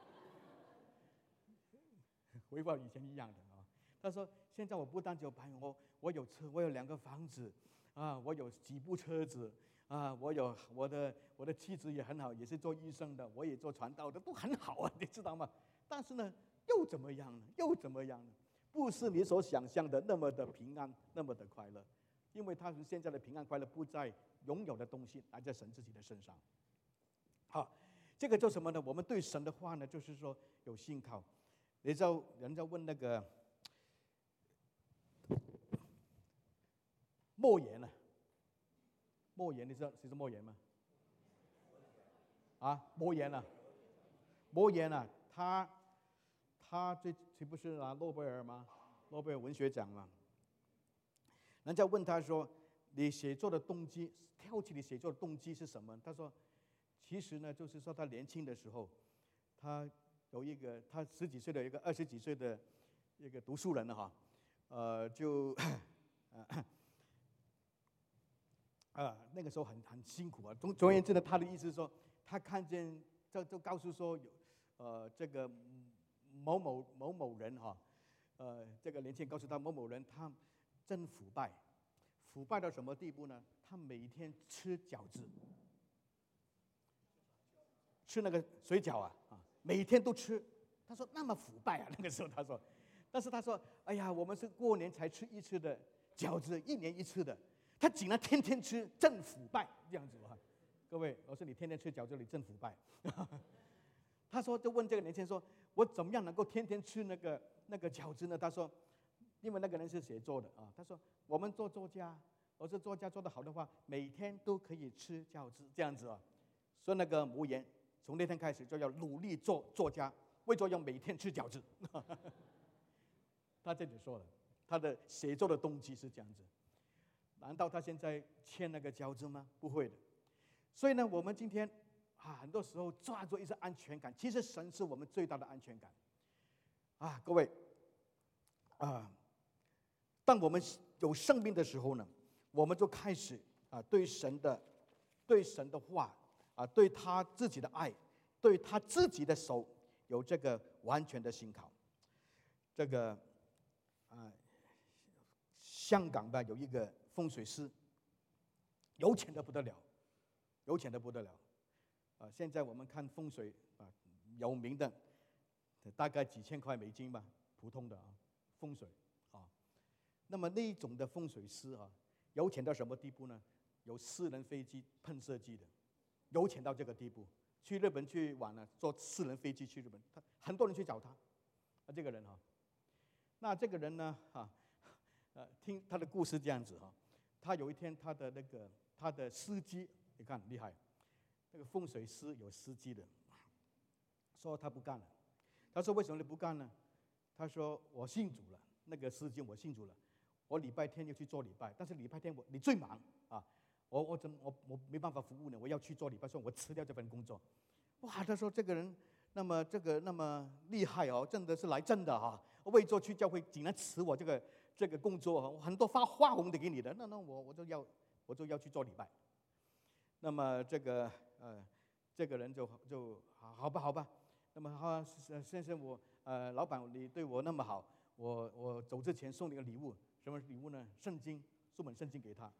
B: 回报以前一样的啊。他说：“现在我不但只有白米，我我有车，我有两个房子，啊，我有几部车子，啊，我有我的我的妻子也很好，也是做医生的，我也做传道的，都很好啊，你知道吗？但是呢，又怎么样呢？又怎么样呢？不是你所想象的那么的平安，那么的快乐，因为他们现在的平安快乐不在拥有的东西，而在神自己的身上。好，这个叫什么呢？我们对神的话呢，就是说有信靠。”你知道人家问那个莫言呢、啊？莫言，你知道谁是莫言吗？啊，莫言啊，莫言啊，他他最岂不是拿诺贝尔吗？诺贝尔文学奖嘛。人家问他说：“你写作的动机，挑起你写作的动机是什么？”他说：“其实呢，就是说他年轻的时候，他。”有一个他十几岁的一个二十几岁的一个读书人了哈，呃，就啊、呃、那个时候很很辛苦啊。总总而言之呢，他的意思是说，他看见就就告诉说有呃这个某某某某人哈，呃这个年轻人告诉他某某人他真腐败，腐败到什么地步呢？他每天吃饺子，吃那个水饺啊啊。每天都吃，他说那么腐败啊！那个时候他说，但是他说，哎呀，我们是过年才吃一次的饺子，一年一次的，他竟然天天吃，真腐败这样子啊！各位，我说你天天吃饺子，你真腐败。他说，就问这个年轻人说，我怎么样能够天天吃那个那个饺子呢？他说，因为那个人是写作的啊，他说我们做作家，我是作家做得好的话，每天都可以吃饺子这样子啊。所以那个无言。从那天开始就要努力做作家，为着要每天吃饺子。他这里说了，他的写作的动机是这样子。难道他现在欠那个饺子吗？不会的。所以呢，我们今天啊，很多时候抓住一些安全感，其实神是我们最大的安全感。啊，各位啊，当我们有生命的时候呢，我们就开始啊，对神的对神的话。啊，对他自己的爱，对他自己的手有这个完全的信靠。这个啊，香港吧有一个风水师，有钱的不得了，有钱的不得了。啊，现在我们看风水啊，有名的大概几千块美金吧，普通的啊风水啊。那么那一种的风水师啊，有钱到什么地步呢？有私人飞机喷射机的。有钱到这个地步，去日本去玩了，坐私人飞机去日本，他很多人去找他，啊，这个人哈，那这个人呢，哈，呃，听他的故事这样子哈，他有一天他的那个他的司机，你看厉害，那个风水师有司机的，说他不干了，他说为什么你不干呢？他说我信主了，那个司机我信主了，我礼拜天要去做礼拜，但是礼拜天我你最忙啊。我我怎我我没办法服务呢？我要去做礼拜，所以我辞掉这份工作。哇，他说这个人那么这个那么厉害哦，真的是来真的哈！为做去教会，竟然辞我这个这个工作，很多发花红的给你的，那那我我就要我就要去做礼拜。那么这个呃这个人就就好好吧好吧， 那么他说先生我呃老板你对我那么好，我我走之前送你个礼物，什么礼物呢？圣经，送本圣经给他。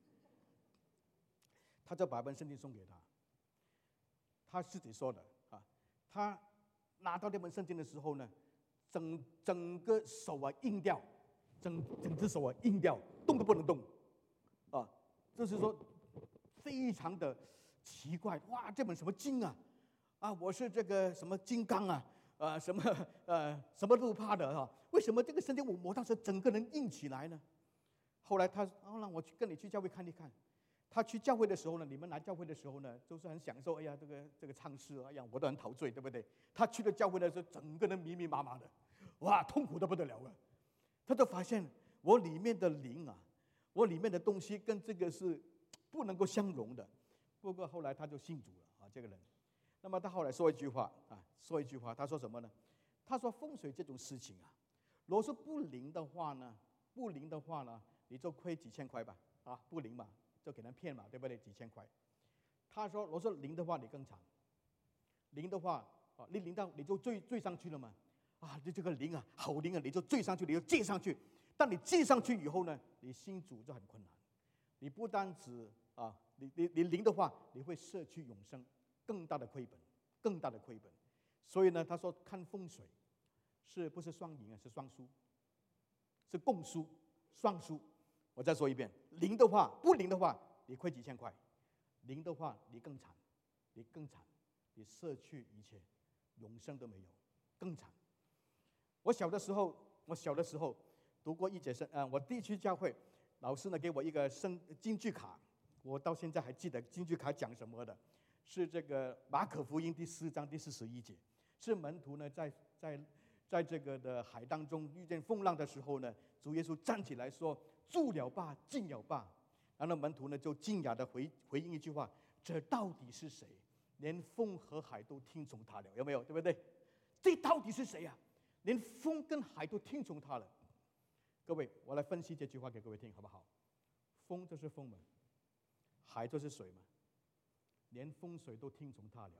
B: 他就把本圣经送给他。他自己说的啊，他拿到这本圣经的时候呢，整整个手啊硬掉，整整只手啊硬掉，动都不能动，啊，就是说非常的奇怪，哇，这本什么经啊？啊，我是这个什么金刚啊，啊什么呃什么都怕的哈、啊，为什么这个圣经我摸到时整个人硬起来呢？后来他哦，让我去跟你去教会看一看。他去教会的时候呢，你们来教会的时候呢，都是很享受。哎呀，这个这个唱诗，哎呀，我都很陶醉，对不对？他去了教会的时候，整个人迷迷麻麻的，哇，痛苦的不得了了。他就发现我里面的灵啊，我里面的东西跟这个是不能够相容的。不过后来他就信主了啊，这个人。那么他后来说一句话啊，说一句话，他说什么呢？他说风水这种事情啊，如果是不灵的话呢，不灵的话呢，你就亏几千块吧，啊，不灵嘛。就给人骗嘛，对不对？几千块。他说：“如果是零的话，你更惨。零的话，啊，你零到你就坠坠上去了嘛。啊，你这个零啊，好零啊，你就坠上去，你就接上去。当你接上去以后呢，你信主就很困难。你不单止啊，你你你零的话，你会失去永生，更大的亏本，更大的亏本。所以呢，他说看风水，是不是双赢啊？是双输，是共输，双输。”我再说一遍，零的话，不零的话，你亏几千块；零的话，你更惨，你更惨，你失去一切，永生都没有，更惨。我小的时候，我小的时候读过一节圣，呃，我地区教会老师呢给我一个圣金句卡，我到现在还记得金句卡讲什么的，是这个马可福音第四章第四十一节，是门徒呢在在在这个的海当中遇见风浪的时候呢，主耶稣站起来说。住了吧，静了吧。然后门徒呢就惊讶的回回应一句话：这到底是谁？连风和海都听从他了，有没有？对不对？这到底是谁啊？连风跟海都听从他了。各位，我来分析这句话给各位听，好不好？风就是风嘛，海就是水嘛，连风水都听从他了。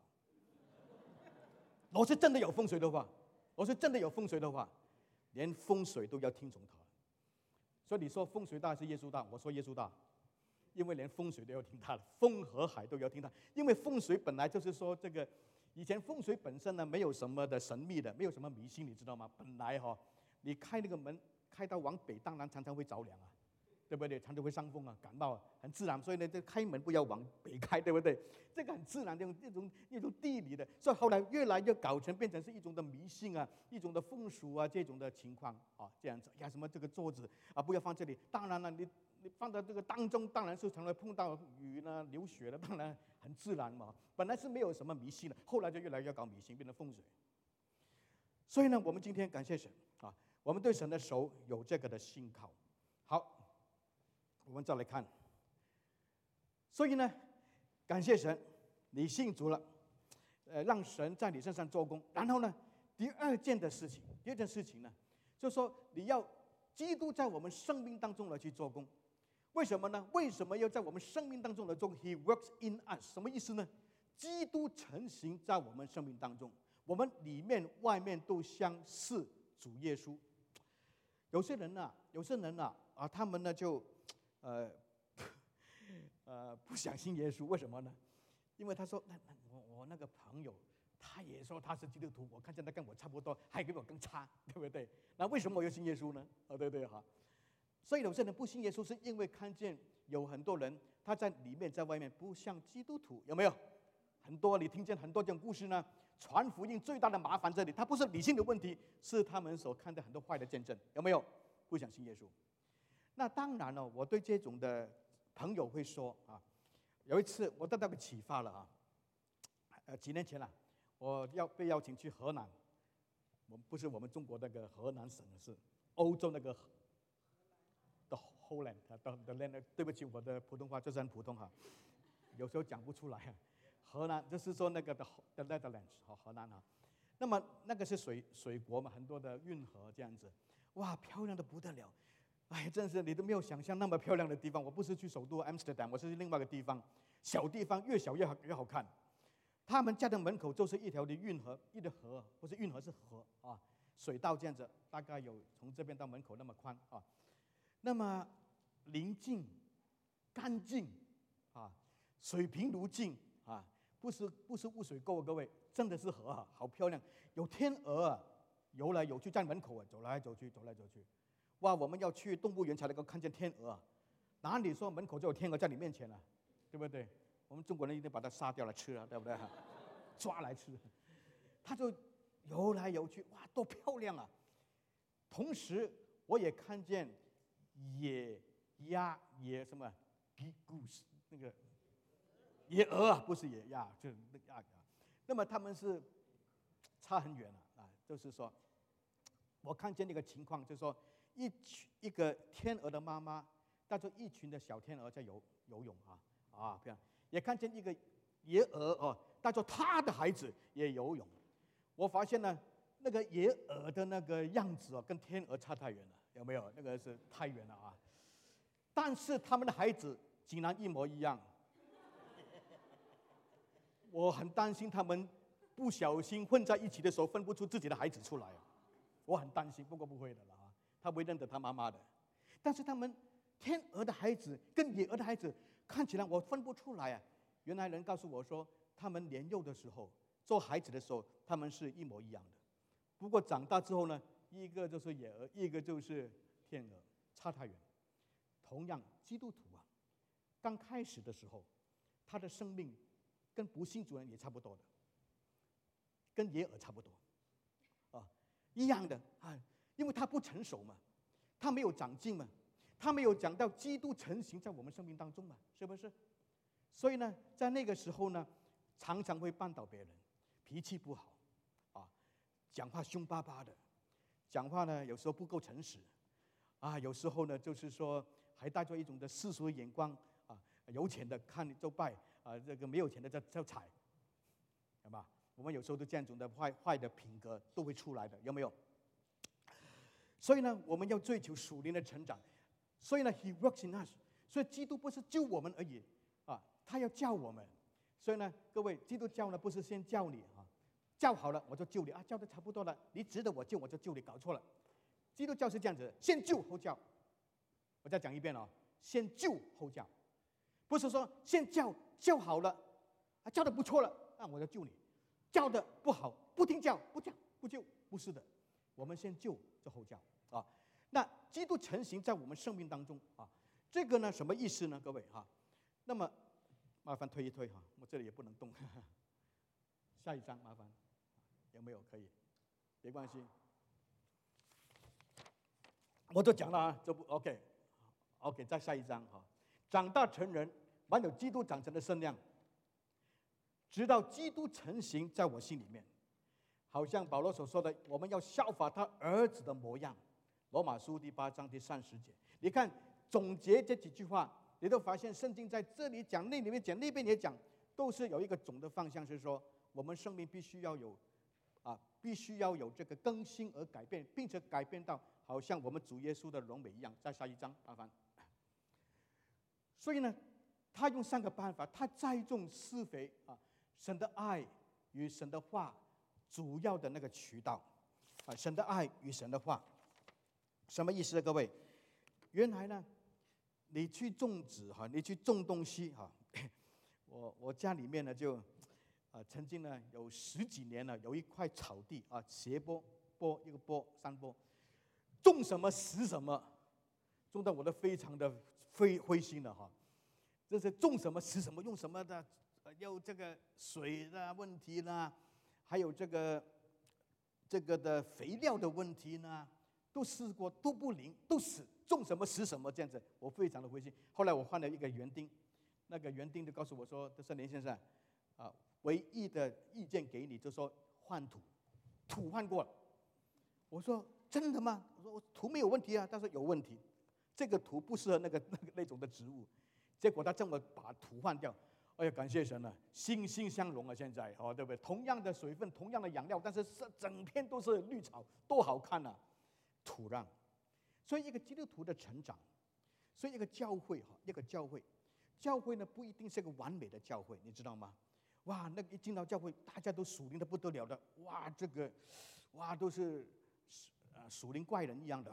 B: 我是真的有风水的话，我是真的有风水的话，连风水都要听从他。所以你说风水大是耶稣大，我说耶稣大，因为连风水都要听他的，风和海都要听他。因为风水本来就是说这个，以前风水本身呢没有什么的神秘的，没有什么迷信，你知道吗？本来哈、哦，你开那个门开到往北，当然常常会着凉啊，对不对？常常会伤风啊，感冒啊，很自然。所以呢，这开门不要往北开，对不对？这个很自然的一种一种地理的。所以后来越来越搞成变成是一种的迷信啊，一种的风俗啊，这种的情况啊，这样子。呀，什么这个桌子啊，不要放这里。当然了，你你放在这个当中，当然是常常碰到雨呢、流血了，当然很自然嘛。本来是没有什么迷信的，后来就越来越搞迷信，变成风水。所以呢，我们今天感谢神啊，我们对神的手有这个的信靠。好。我们再来看，所以呢，感谢神，你信主了，呃，让神在你身上做工。然后呢，第二件的事情，第二件事情呢，就是说你要基督在我们生命当中来去做工。为什么呢？为什么要在我们生命当中来做工 ？He works in us， 什么意思呢？基督成型在我们生命当中，我们里面外面都相似主耶稣。有些人啊，有些人啊，啊，他们呢就。呃，呃，不相信耶稣，为什么呢？因为他说，那那我我那个朋友，他也说他是基督徒，我看见他跟我差不多，还比我更差，对不对？那为什么我要信耶稣呢？哦，对对哈。所以有些人不信耶稣，是因为看见有很多人他在里面在外面不像基督徒，有没有？很多你听见很多这种故事呢？传福音最大的麻烦这里，他不是理性的问题，是他们所看的很多坏的见证，有没有？不想信耶稣。那当然了，我对这种的朋友会说啊，有一次我得到个启发了啊，呃，几年前了、啊，我要被邀请去河南，我们不是我们中国那个河南省，是欧洲那个 the Holland the the land， 对不起，我的普通话就是很普通哈，有时候讲不出来啊。河南就是说那个 the the Netherlands 好，河南啊，那么那个是水水国嘛，很多的运河这样子，哇，漂亮的不得了。哎，真是你都没有想象那么漂亮的地方。我不是去首都 Amsterdam， 我是去另外一个地方，小地方越小越好越好看。 他们家的门口就是一条的运河，一条河，不是运河是河啊，水道这样子，大概有从这边到门口那么宽啊。那么宁静、干净啊，水平如镜啊，不是不是污水沟啊，各位，真的是河啊，好漂亮，有天鹅啊，游来游去在门口啊，走来走去，走来走去。哇，我们要去动物园才能够看见天鹅啊，哪里说门口就有天鹅在你面前了、啊，对不对？我们中国人一定把它杀掉来吃啊，对不对？抓来吃，它就游来游去，哇，多漂亮啊！同时，我也看见野鸭、野什么，goose 那个野鹅啊，不是野鸭，就是那个鸭。那么他们是差很远了 啊, 啊，就是说，我看见那个情况，就是说，一群一个天鹅的妈妈带着一群的小天鹅在游游泳啊啊，这样。也看见一个野鹅哦，带着他的孩子也游泳。我发现呢，那个野鹅的那个样子哦，跟天鹅差太远了，有没有？那个是太远了啊。但是他们的孩子竟然一模一样，我很担心他们不小心混在一起的时候分不出自己的孩子出来啊，我很担心。不过不会的了啊，他不会认得他妈妈的。但是他们天鹅的孩子跟野鹅的孩子。看起来我分不出来啊！原来人告诉我说，他们年幼的时候做孩子的时候，他们是一模一样的。不过长大之后呢，一个就是野鹅，一个就是天鹅，差太远。同样，基督徒啊，刚开始的时候，他的生命跟不信主人也差不多的，跟野鹅差不多，啊，一样的啊，因为他不成熟嘛，他没有长进嘛。他没有讲到基督成型在我们生命当中嘛，是不是？所以呢，在那个时候呢，常常会绊倒别人，脾气不好，啊，讲话凶巴巴的，讲话呢有时候不够诚实，啊，有时候呢就是说还带着一种的世俗的眼光啊，有钱的看就拜啊，这个没有钱的就就踩，有吗？我们有时候都这样种的坏坏的品格都会出来的，有没有？所以呢，我们要追求属灵的成长。所以呢 ，He works in us。所以基督不是救我们而已啊，他要教我们。所以呢，各位，基督教呢不是先教你啊，教好了我就救你啊，教的差不多了，你值得我救我就救你，搞错了。基督教是这样子的，先救后教。我再讲一遍哦，先救后教，不是说先教教好了啊，教的不错了，那我就救你；教的不好，不听教，不教不救，不是的，我们先救这后教啊。那基督成型在我们生命当中啊，这个呢什么意思呢？各位哈，那么麻烦推一推哈，我这里也不能动。下一章麻烦，有没有？可以，没关系。我都讲了啊，这不 OK，OK， OK， 再下一章哈。长大成人，满有基督长成的身量，直到基督成型在我心里面，好像保罗所说的，我们要效法他儿子的模样。罗马书第八章第三十节，你看总结这几句话，你都发现圣经在这里讲，那里面讲，那边也讲，都是有一个总的方向，是说我们生命必须要有啊，必须要有这个更新而改变，并且改变到好像我们主耶稣的荣美一样。再下一章，麻烦。所以呢，他用三个办法，他栽种施肥啊，神的爱与神的话主要的那个渠道啊，神的爱与神的话。什么意思呢？各位，原来呢，你去种植哈，你去种东西哈，我我家里面呢就啊，曾经呢有十几年了，有一块草地啊，斜坡坡一个坡山坡，种什么死什么，种到我都非常的灰灰心了哈。这是种什么死什么，用什么的，要这个水的问题呢，还有这个这个的肥料的问题呢。都试过都不灵，都死，种什么死什么这样子，我非常的灰心。后来我换了一个园丁，那个园丁就告诉我说：“这是林先生，啊，唯一的意见给你，就说换土，土换过了。”我说：“真的吗？”我说：“我土没有问题啊。”他说：“有问题，这个土不适合那个那个那种的植物。”结果他这么把土换掉，哎呀，感谢神了，欣欣相融啊！现在哦，对不对？同样的水分，同样的养料，但是是整片都是绿草，多好看啊！土壤，所以一个基督徒的成长，所以一个教会哈，一个教会，教会呢不一定是个完美的教会，你知道吗？ 哇，那个一进到教会，大家都属灵的不得了的，哇，这个，哇，都是啊属灵怪人一样的。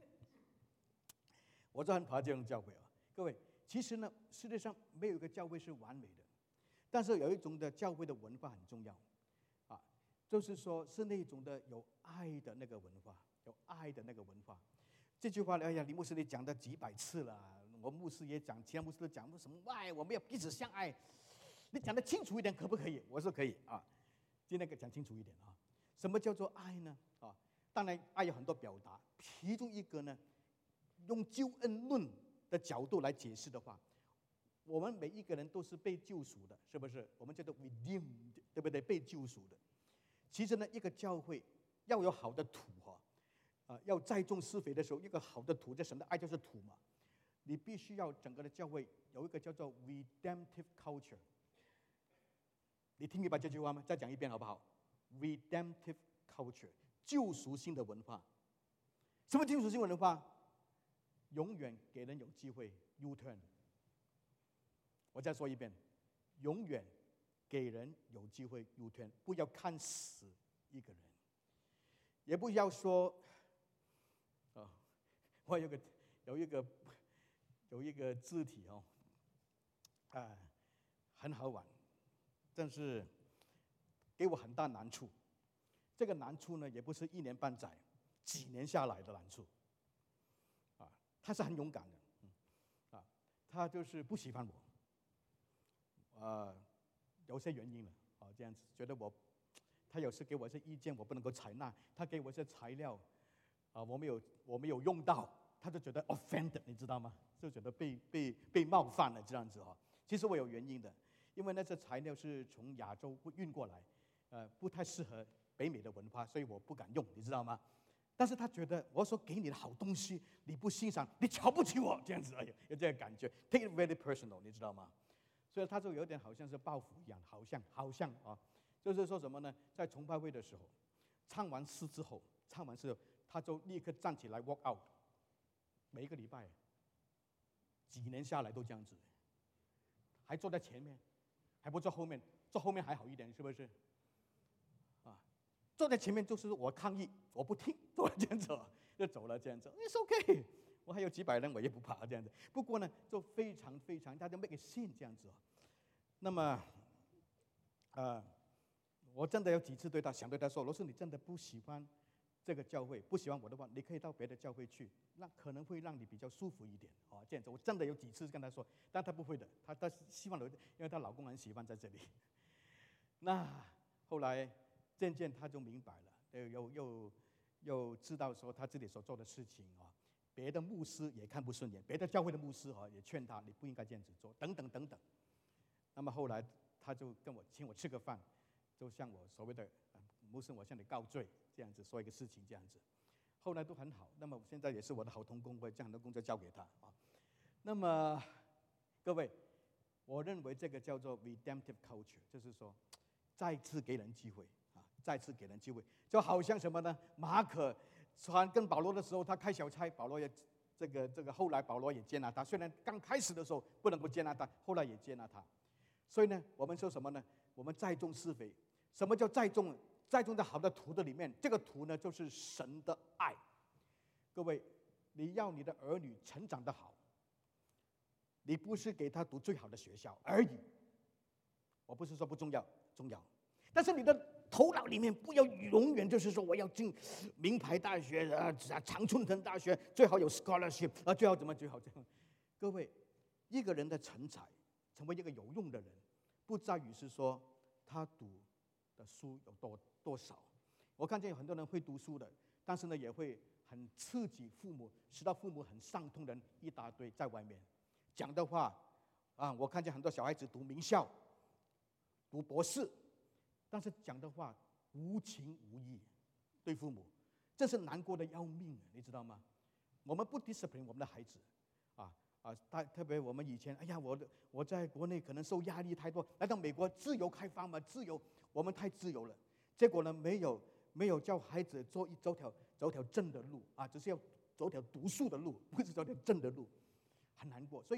B: 我就很讨厌这种教会啊，各位，其实呢，世界上没有一个教会是完美的，但是有一种的教会的文化很重要，啊，就是说是那种的有爱的那个文化，有爱的那个文化。这句话呢，哎呀，李牧师你讲了几百次了，我牧师也讲，其他牧师都讲，什么爱，我们要彼此相爱。你讲得清楚一点可不可以？我说可以啊，今天讲清楚一点啊。什么叫做爱呢？啊，当然爱有很多表达，其中一个呢，用救恩论的角度来解释的话，我们每一个人都是被救赎的，是不是？我们叫做 redeemed， 对不对？被救赎的。其实呢，一个教会要有好的土哈，啊，要栽种施肥的时候，一个好的土，这神的爱就是土嘛。你必须要整个的教会有一个叫做 redemptive culture。你听明白这句话吗？再讲一遍好不好 ？Redemptive culture， 救赎性的文化。什么救赎性文化？永远给人有机会 U-turn。我再说一遍，永远给人有机会 U-turn， 不要看死一个人，也不要说，哦，我有个有一个有一个字体哦，啊，很好玩。但是给我很大难处，这个难处呢，也不是一年半载、几年下来的难处，啊，他是很勇敢的，嗯，啊，他就是不喜欢我，啊，有些原因了，啊，这样子觉得我，他有时给我一些意见，我不能够采纳，他给我一些材料，啊，我没有我没有用到，他就觉得 offended， 你知道吗？就觉得被被被冒犯了这样子哈。其实我有原因的。因为那些材料是从亚洲运过来，呃，不太适合北美的文化，所以我不敢用，你知道吗？但是他觉得我所给你的好东西你不欣赏，你瞧不起我，这样子，哎呀，有这个感觉 ，take it very personal， 你知道吗？所以他就有点好像是报复一样，好像好像啊，就是说什么呢？在崇拜会的时候，唱完诗之后，唱完诗后，他就立刻站起来 walk out， 每一个礼拜，几年下来都这样子，还坐在前面。还不坐后面，坐后面还好一点，是不是？啊，坐在前面就是我抗议，我不听，坐这样走就走了，这样子 ，It's OK， 我还有几百人，我也不怕这样子。不过呢，就非常非常，大家 make a scene 这样子哦。那么，呃，我真的有几次对他想对他说，如果你真的不喜欢这个教会，不喜欢我的话，你可以到别的教会去，那可能会让你比较舒服一点哦。这样子，我真的有几次跟他说，但他不会的，他他希望有，因为她老公很喜欢在这里。那后来渐渐他就明白了，又又又知道说他自己所做的事情啊，别的牧师也看不顺眼，别的教会的牧师啊也劝他你不应该这样子做，等等等等。那么后来他就跟我请我吃个饭，就像我所谓的牧师，我向你告罪。这样子说一个事情，这样子，后来都很好。那么现在也是我的好同工，我将很多工作交给他啊。那么各位，我认为这个叫做 redemptive culture， 就是说再次给人机会啊，再次给人机会，就好像什么呢？马可传跟保罗的时候，他开小差，保罗也这个这个，后来保罗也接纳他。虽然刚开始的时候不能够接纳他，后来也接纳他。所以呢，我们说什么呢？我们栽种施肥。什么叫栽种？栽种在好的土的里面，这个土呢，就是神的爱。各位，你要你的儿女成长得好，你不是给他读最好的学校而已。我不是说不重要，重要。但是你的头脑里面不要永远就是说我要进名牌大学啊，常春藤大学，最好有 scholarship 啊，最好怎么最好这样。各位，一个人的成才，成为一个有用的人，不在于是说他读的书有多多少。我看见有很多人会读书的，但是呢，也会很刺激父母，使到父母很伤痛的人一大堆在外面讲的话啊。我看见很多小孩子读名校、读博士，但是讲的话无情无义，对父母真是难过的要命，你知道吗？我们不 discipline 我们的孩子啊啊！特特别我们以前，哎呀，我的我在国内可能受压力太多，来到美国自由开放嘛，自由，我们太自由了。结果呢，没有没有教孩子走一走条走条正的路啊，只是要走条读书的路，不是走条正的路，很难过。所以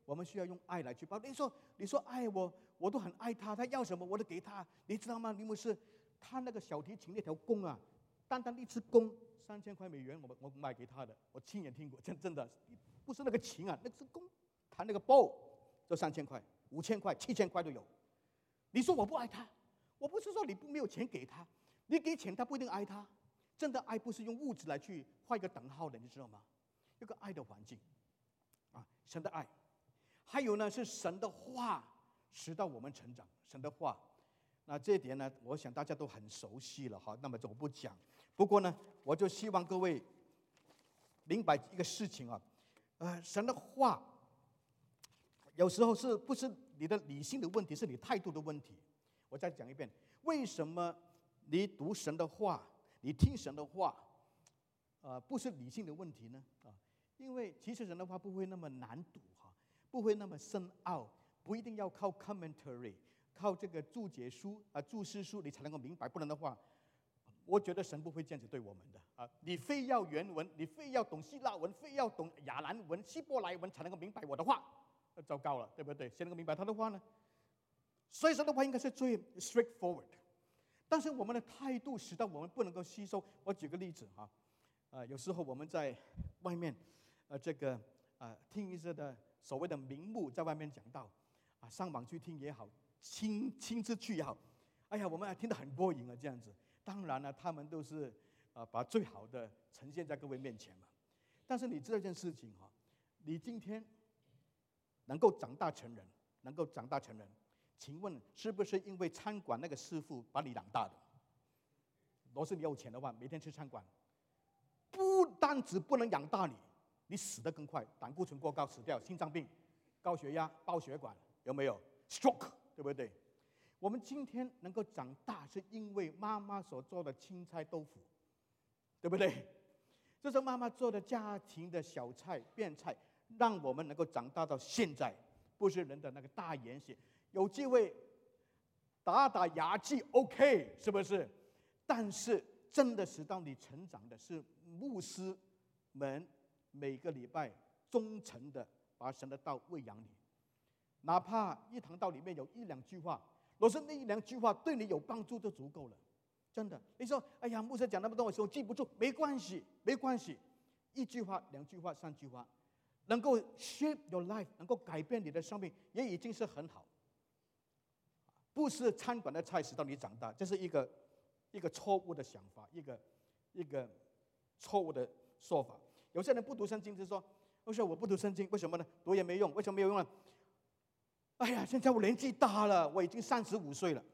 B: 我们需要用爱来去报。你说，你说爱我，我都很爱他，他要什么我都给他，你知道吗？林牧师，他那个小提琴那条弓啊，单单一支弓三千块美元，我我买给他的，我亲眼听过，真真的，不是那个琴啊，那个是弓，弹那个 bow 就三千块、五千块、七千块都有。你说我不爱他，我不是说你不没有钱给他，你给钱他不一定爱他。真的爱不是用物质来去画一个等号的，你知道吗？一个爱的环境，啊，神的爱，还有呢是神的话使到我们成长，神的话，那这一点呢，我想大家都很熟悉了哈，那么就不讲。不过呢，我就希望各位明白一个事情啊，呃，神的话有时候是不是你的理性的问题，是你态度的问题。我再讲一遍，为什么你读神的话？你听神的话，呃，不是理性的问题呢，啊，因为其实神的话不会那么难读哈，不会那么深奥，不一定要靠 commentary， 靠这个注解书啊、注释书你才能够明白，不然的话，我觉得神不会这样子对我们的啊，你非要原文，你非要懂希腊文，非要懂亚兰文、希伯来文才能够明白我的话，糟糕了，对不对？谁能够明白他的话呢？所以神的话应该是最 straightforward。但是我们的态度使到我们不能够吸收。我举个例子哈，呃，有时候我们在外面，呃，这个呃听一些的所谓的名目在外面讲道，啊，上网去听也好，亲亲自去也好，哎呀，我们还听得很过瘾啊，这样子。当然了，他们都是啊把最好的呈现在各位面前嘛。但是你知道一件事情哈，你今天能够长大成人，能够长大成人。请问是不是因为餐馆那个师傅把你养大的？若是你有钱的话，每天吃餐馆，不单只不能养大你，你死得更快，胆固醇过高死掉，心脏病、高血压、爆血管，有没有 ？stroke， 对不对？我们今天能够长大，是因为妈妈所做的青菜豆腐，对不对？这是妈妈做的家庭的小菜、便菜，让我们能够长大到现在，不是人的那个大眼血。有机会打打牙祭 OK 是不是？但是真的使到你成长的是牧师们每个礼拜忠诚的把神的道喂养你，哪怕一堂道里面有一两句话，若是那一两句话对你有帮助就足够了。真的，你说哎呀，牧师讲那么多我记不住，没关系，没关系，一句话、两句话、三句话，能够 shape your life， 能够改变你的生命，也已经是很好。不是餐馆的菜使到你长大，这是一个一个错误的想法，一个一个错误的说法。有些人不读圣经，就说：“我说我不读圣经，为什么呢？读也没用，为什么没有用呢？哎呀，现在我年纪大了，我已经三十五岁了，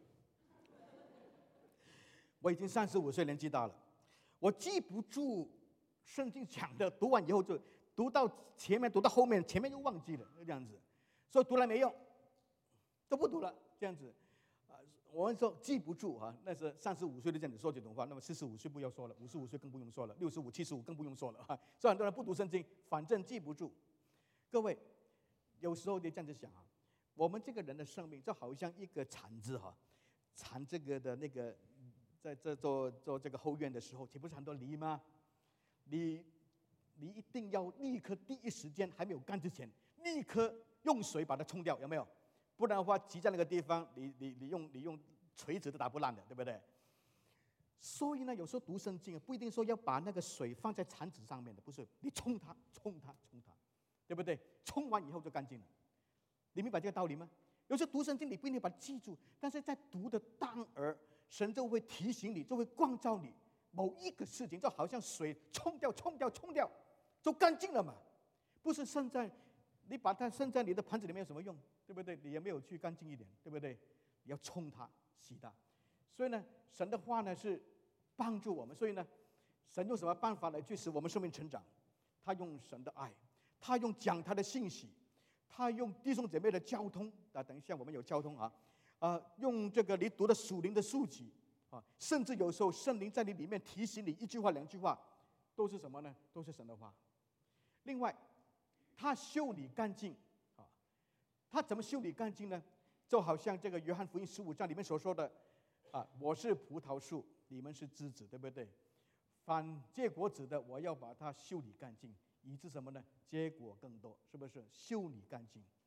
B: 我已经三十五岁，年纪大了，我记不住圣经讲的，读完以后就读到前面，读到后面，前面又忘记了，这样子，所以读了没用，都不读了，这样子。”我们说记不住啊，那是三十五岁的这样子说这种话，那么四十五岁不要说了，五十五岁更不用说了，六十五、七十五更不用说了啊。所以很多人不读圣经，反正记不住。各位，有时候你这样子想啊，我们这个人的生命就好像一个铲子哈，铲这个的那个，在这做做这个后院的时候，岂不是很多泥吗？你你一定要立刻第一时间还没有干之前，立刻用水把它冲掉，有没有？不然的话，积在那个地方，你你你用你用锤子都打不烂的，对不对？所以呢，有时候读圣经不一定说要把那个水放在铲子上面的，不是，你冲它，冲它，冲它，对不对？冲完以后就干净了。你明白这个道理吗？有时候读圣经，你不一定把它记住，但是在读的当儿，神就会提醒你，就会光照你某一个事情，就好像水冲掉、冲掉、冲掉，就干净了嘛。不是渗在你把它渗在你的盘子里面有什么用？对不对？你也没有去干净一点，对不对？你要冲它、洗它。所以呢，神的话呢是帮助我们。所以呢，神用什么办法来去使我们生命成长？他用神的爱，他用讲他的信息，他用弟兄姐妹的交通啊。等一下我们有交通啊，啊，用这个你读的属灵的书籍啊，甚至有时候圣灵在你里面提醒你一句话、两句话，都是什么呢？都是神的话。另外，他修理干净。他怎么修理干净呢？就好像这个约翰福音十五章里面所说的，啊，我是葡萄树，你们是枝子，对不对？反结果子的，我要把它修理干净，以致什么呢？结果更多，是不是？修理干净。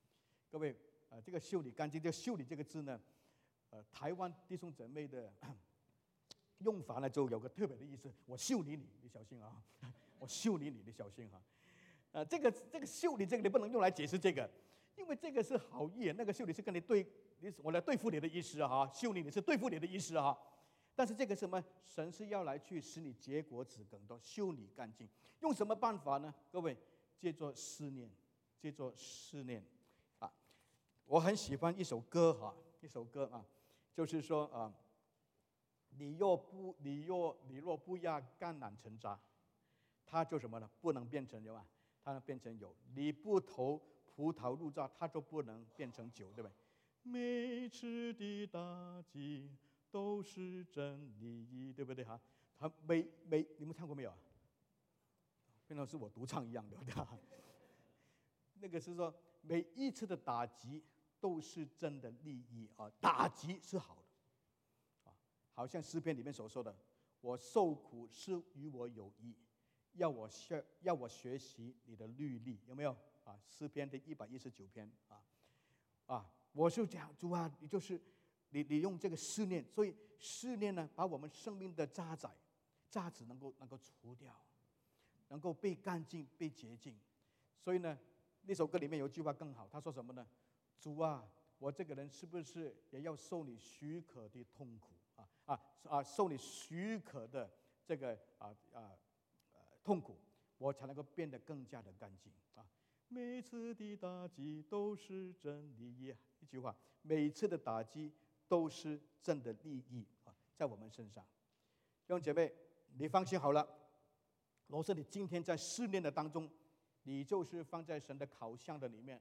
B: 各位啊，这个修理干净，这个修理这个字呢，呃，台湾弟兄姊妹的用法呢，就有个特别的意思，我修理你，你小心啊！我修理你，你小心哈、啊。呃，这个这个修理这个你不能用来解释这个，因为这个是好意，那个修理是跟你对，你我来对付你的意思哈、啊，修理你是对付你的意思哈、啊。但是这个什么，神是要来去使你结果子更多，修理干净，用什么办法呢？各位，借着思念，借着思念啊。我很喜欢一首歌哈、啊，一首歌啊，就是说啊，你若不你若你若不压橄榄成渣，它就什么呢？不能变成油啊，它能变成油。你不投葡萄入渣，它就不能变成酒，对不对？每次的打击都是真利益，对不对哈？他每每你们唱过没有啊？变成是我独唱一样的，对吧？那个是说每一次的打击都是真的利益啊，打击是好的啊，好像诗篇里面所说的，我受苦是与我有益。要我学，要我学习你的律例，有没有啊？诗篇的一百一十九篇啊，啊，我就讲主啊，你就是你，你用这个思念，所以思念呢，把我们生命的渣滓、渣子能够能够除掉，能够被干净、被洁净。所以呢，那首歌里面有一句话更好，他说什么呢？主啊，我这个人是不是也要受你许可的痛苦啊啊啊，受你许可的这个啊啊。痛苦，我才能够变得更加的干净啊！每次的打击都是真利益，一句话，每次的打击都是真的利益啊，在我们身上。弟兄姐妹，你放心好了，罗斯，你今天在试炼的当中，你就是放在神的烤箱的里面，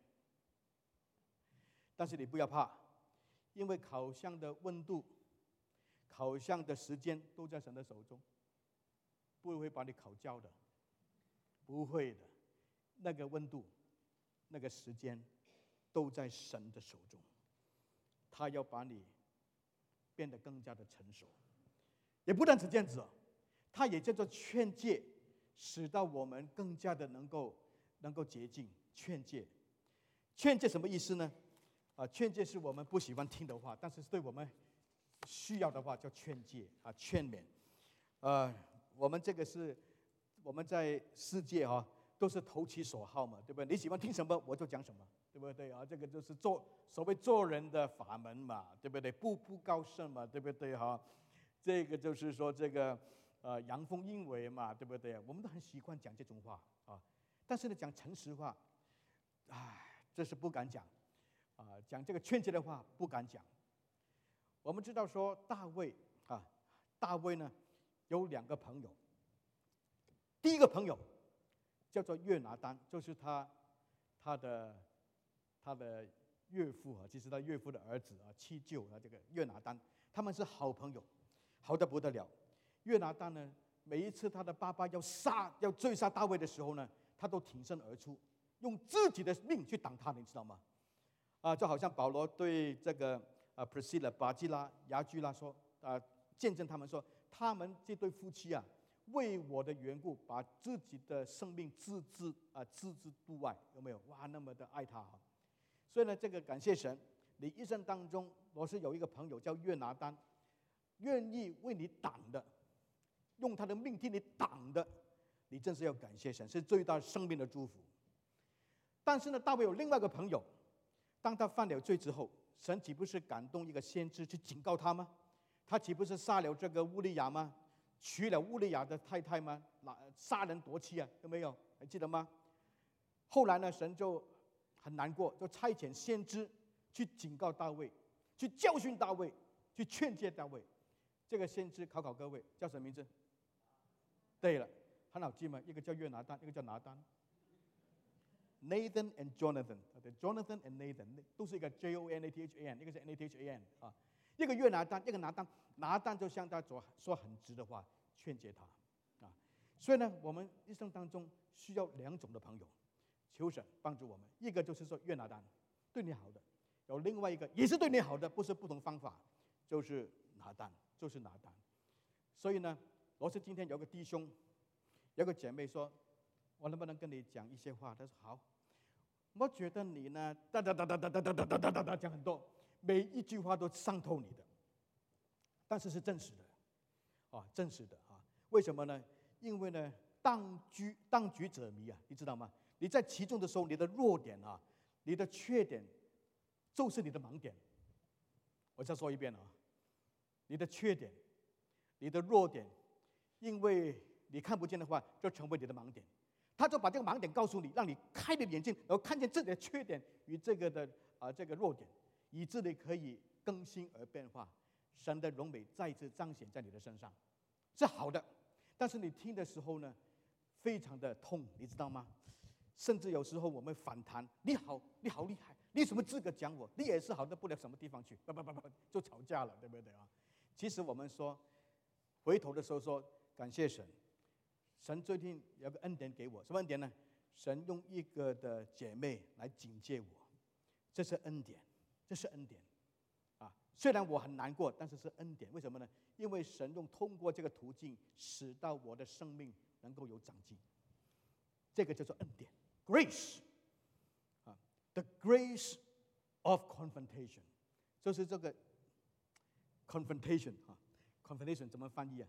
B: 但是你不要怕，因为烤箱的温度、烤箱的时间都在神的手中。不会把你烤焦的，不会的，那个温度、那个时间，都在神的手中。他要把你变得更加的成熟，也不单止这样子，他也叫做劝诫，使到我们更加的能够能够洁净。劝诫，劝诫什么意思呢？啊，劝诫是我们不喜欢听的话，但是对我们需要的话叫劝诫啊，劝勉，呃。我们这个是我们在世界哈、啊、都是投其所好嘛，对不对？你喜欢听什么我就讲什么，对不对啊？这个就是做所谓做人的法门嘛，对不对？步步高升嘛，对不对哈？这个就是说这个呃阳奉阴违嘛，对不对？我们都很习惯讲这种话啊，但是呢讲诚实话，唉，这是不敢讲啊。讲这个劝诫的话不敢讲。我们知道说大卫啊，大卫呢。有两个朋友，第一个朋友叫做约拿单，就是他他的他的岳父啊，其实他岳父的儿子啊，七舅啊，这个约拿单，他们是好朋友，好得不得了。约拿单呢，每一次他的爸爸要杀要追杀大卫的时候呢，他都挺身而出，用自己的命去挡他，你知道吗？啊，就好像保罗对这个啊 Priscilla 巴基拉雅居拉说啊，见证他们说。他们这对夫妻啊，为我的缘故，把自己的生命置之啊置之度外，有没有？哇，那么的爱他啊！所以呢，这个感谢神，你一生当中，我是有一个朋友叫约拿单，愿意为你挡的，用他的命替你挡的，你真是要感谢神，是最大生命的祝福。但是呢，大卫有另外一个朋友，当他犯了罪之后，神岂不是感动一个先知去警告他吗？他岂不是杀了这个乌利亚吗？娶了乌利亚的太太吗？杀人夺妻啊，有没有？还记得吗？后来呢，神就很难过，就差遣先知去警告大卫，去教训大卫，去劝诫大卫。这个先知考考各位，叫什么名字？对了，很好记吗？一个叫约拿单，一个叫拿单。Nathan and Jonathan， 对 ，Jonathan and Nathan 都是一个 J O N A T H A N， 一个是 N A T H A N 啊。一个约拿单，一个拿单，拿单就向他说说很直的话，劝诫他啊。所以呢，我们一生当中需要两种的朋友，求神帮助我们。一个就是说约拿单，对你好的；有另外一个也是对你好的，不是不同方法，就是拿单，就是拿单。所以呢，罗斯今天有个弟兄，有个姐妹说，我能不能跟你讲一些话？他说好。 我觉得你呢，哒哒哒哒哒哒哒哒哒哒哒讲很多，每一句话都伤透你的，但是是真实的，啊，真实的啊。为什么呢？因为呢，当局当局者迷啊，你知道吗？你在其中的时候，你的弱点啊，你的缺点，就是你的盲点。我再说一遍啊，你的缺点，你的弱点，因为你看不见的话，就成为你的盲点。他就把这个盲点告诉你，让你开了眼睛，然后看见自己的缺点与这个的啊、呃、这个弱点，以致你可以更新而变化，神的荣美再一次彰显在你的身上，是好的。但是你听的时候呢，非常的痛，你知道吗？甚至有时候我们反弹，你好，你好厉害，你有什么资格讲我？你也是好到不了什么地方去，不不不不，就吵架了，对不对啊？其实我们说，回头的时候说感谢神。神最近有个恩典给我，什么恩典呢？神用一个的姐妹来警戒我，这是恩典，这是恩典，啊！虽然我很难过，但是是恩典。为什么呢？因为神用通过这个途径，使到我的生命能够有长进，这个叫做恩典 ，grace， 啊 ，the grace of confrontation， 就是这个 confrontation 啊 ，confrontation 怎么翻译啊？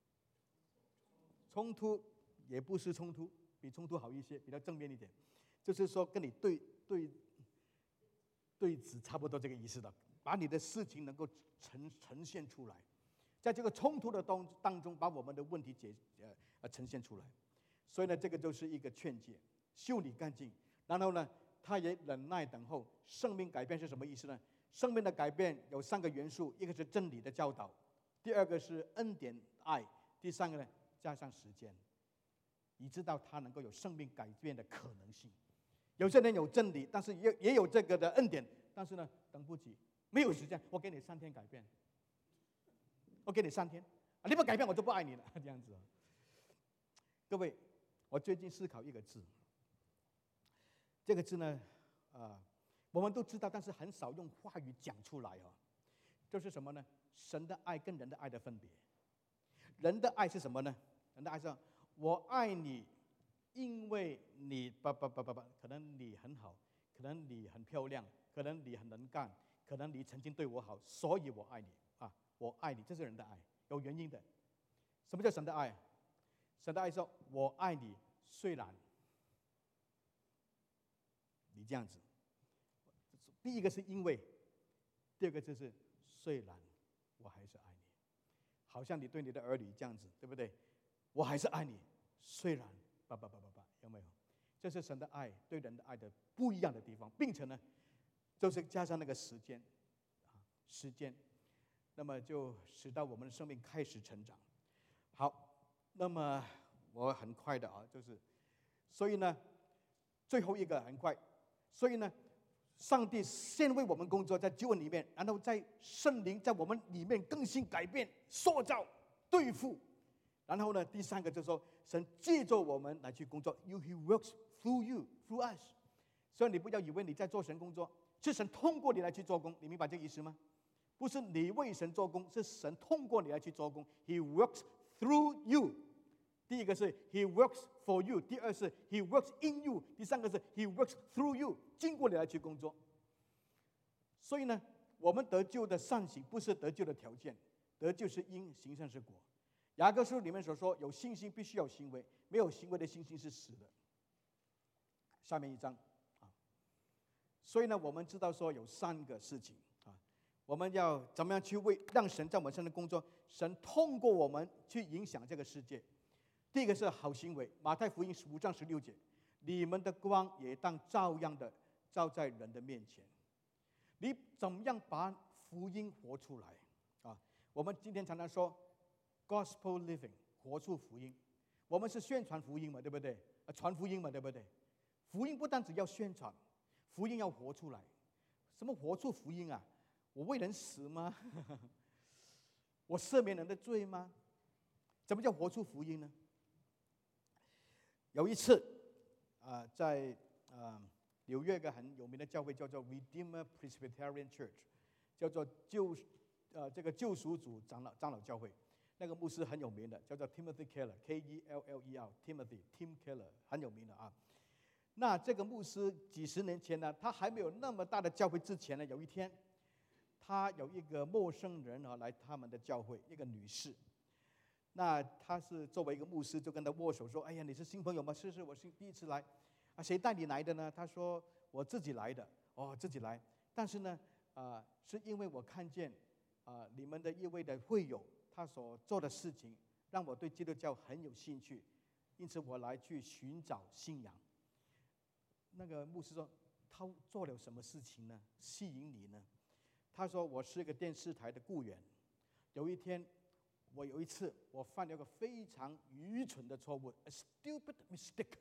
B: 冲突也不是冲突，比冲突好一些，比较正面一点，就是说跟你对对对峙差不多这个意思的，把你的事情能够呈呈现出来，在这个冲突的当当中，把我们的问题解呃呃呈现出来，所以呢，这个就是一个劝诫，修理干净，然后呢，他也忍耐等候。生命改变是什么意思呢？生命的改变有三个元素，一个是真理的教导，第二个是恩典爱，第三个呢？加上时间，你知道他能够有生命改变的可能性。有些人有真理，但是也也有这个的恩典，但是呢，等不及，没有时间。我给你三天改变，我给你三天，啊，你不改变我就不爱你了，这样子。各位，我最近思考一个字，这个字呢，啊、呃，我们都知道，但是很少用话语讲出来哦。就是什么呢？神的爱跟人的爱的分别。人的爱是什么呢？人的爱是我爱你，因为你不不不不不，可能你很好，可能你很漂亮，可能你很能干，可能你曾经对我好，所以我爱你啊！我爱你，这是人的爱，有原因的。什么叫神的爱？神的爱说：我爱你，虽然你这样子。第一个是因为，第二个就是虽然我还是爱你。好像你对你的儿女这样子，对不对？我还是爱你，虽然叭叭叭叭叭，有没有？这是神的爱对人的爱的不一样的地方，并且呢，就是加上那个时间，啊，时间，那么就使到我们的生命开始成长。好，那么我很快的啊，就是，所以呢，最后一个很快，所以呢。上帝先为我们工作，在救恩里面，然后在圣灵在我们里面更新、改变、塑造、对付。然后呢，第三个就是说，神借助我们来去工作。You, He works through you, through us。所以你不要以为你在做神工作，是神通过你来去做工。你明白这个意思吗？不是你为神做工，是神通过你来去做工。He works through you。第一个是 He works for you， 第二是 He works in you， 第三个是 He works through you， 经过你来去工作。所以呢，我们得救的善行不是得救的条件，得救是因，行善是果。雅各书里面所说，有信心必须要行为，没有行为的信心是死的。下面一章啊，所以呢，我们知道说有三个事情啊，我们要怎么样去为让神在我们身上工作？神通过我们去影响这个世界。第一个是好行为，马太福音五章十六节，你们的光也当照样的照在人的面前。你怎么样把福音活出来啊？我们今天常常说 gospel living， 活出福音。我们是宣传福音嘛，对不对？传福音嘛，对不对？福音不单只要宣传，福音要活出来。什么活出福音啊？我为人死吗？我赦免人的罪吗？怎么叫活出福音呢？有一次，啊、呃，在啊、呃、纽约一个很有名的教会叫做 Redeemer Presbyterian Church， 叫做救呃这个救赎主长老长老教会。那个牧师很有名的，叫做 Timothy Keller，K E L L E R， Timothy Tim Keller 很有名的啊。 那这个牧师几十年前呢，他还没有那么大的教会之前呢，有一天，他有一个陌生人啊来他们的教会，一个女士。那他是作为一个牧师，就跟他握手说：“哎呀，你是新朋友吗？是是，我是第一次来。啊，谁带你来的呢？”他说：“我自己来的。”哦，自己来。但是呢，啊、呃，是因为我看见啊、呃、你们的一位的会友他所做的事情，让我对基督教很有兴趣，因此我来去寻找信仰。那个牧师说：“他做了什么事情呢？吸引你呢？”他说：“我是一个电视台的雇员，有一天。”我有一次，我犯了一个非常愚蠢的错误 ，a stupid mistake，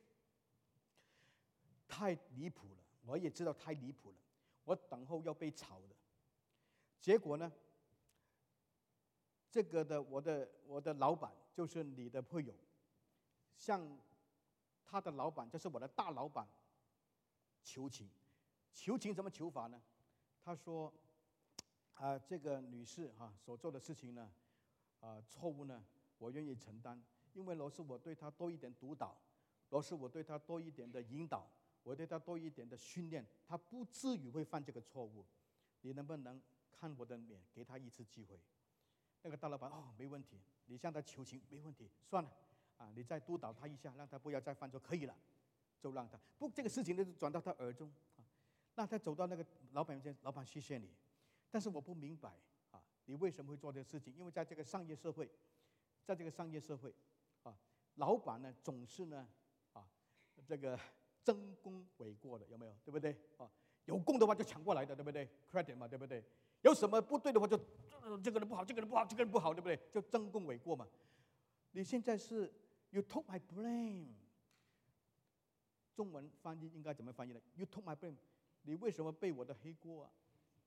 B: 太离谱了。我也知道太离谱了，我等候要被炒的。结果呢，这个的我的我的老板就是你的会友，向他的老板，就是我的大老板求情。求情怎么求法呢？他说：“啊、呃，这个女士哈、啊、所做的事情呢。”啊，错误呢，我愿意承担，因为若是我对他多一点督导，若是我对他多一点的引导，我对他多一点的训练，他不至于会犯这个错误。你能不能看我的脸，给他一次机会？那个大老板哦，没问题，你向他求情，没问题，算了，啊，你再督导他一下，让他不要再犯错，可以了，就让他。不，这个事情呢就转到他耳中啊。那他走到那个老板面前，老板谢谢你，但是我不明白。你为什么会做这个事情？因为在这个商业社会，在这个商业社会，啊，老板呢总是呢，啊，这个争功诿过的，有没有？对不对？啊，有功的话就抢过来的，对不对 ？credit 嘛，对不对？有什么不对的话就，呃、这个人不好，这个人不好，这个人不好，对不对？就争功诿过嘛。你现在是 you took my blame， 中文翻译应该怎么翻译呢 ？You took my blame， 你为什么背我的黑锅啊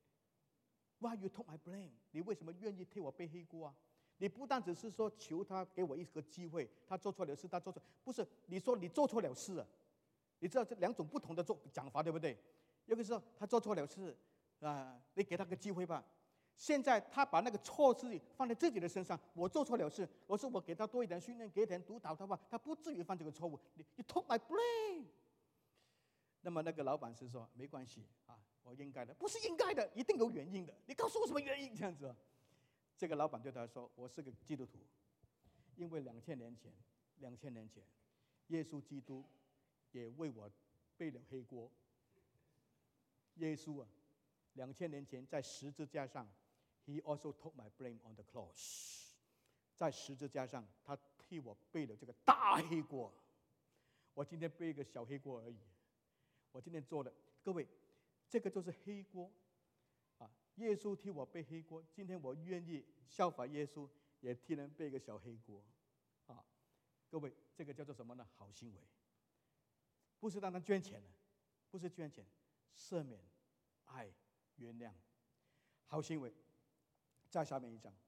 B: ？Why you took my blame？ 你为什么愿意替我背黑锅啊？你不但只是说求他给我一个机会，他做错了事，他做错，不是你说你做错了事啊？你知道这两种不同的做讲法，对不对？有个时候他做错了事啊，你给他个机会吧。现在他把那个错事放在自己的身上，我做错了事，我说我给他多一点训练，给点督导的话，他不至于犯这个错误。你 you took my blame。那么那个老板是说没关系啊，我应该的，不是应该的，一定有原因的。你告诉我什么原因？这样子啊，这个老板对他说：“我是个基督徒，因为两千年前，两千年前，耶稣基督也为我背了黑锅。耶稣啊，两千年前在十字架上 ，He also took my blame on the cross。在十字架上，他替我背了这个大黑锅。我今天背一个小黑锅而已。”我今天做的，各位，这个就是黑锅啊！耶稣替我背黑锅，今天我愿意效法耶稣，也替人背一个小黑锅啊！各位，这个叫做什么呢？好行为，不是让他捐钱的，不是捐钱，赦免、爱、原谅，好行为。再下面一张，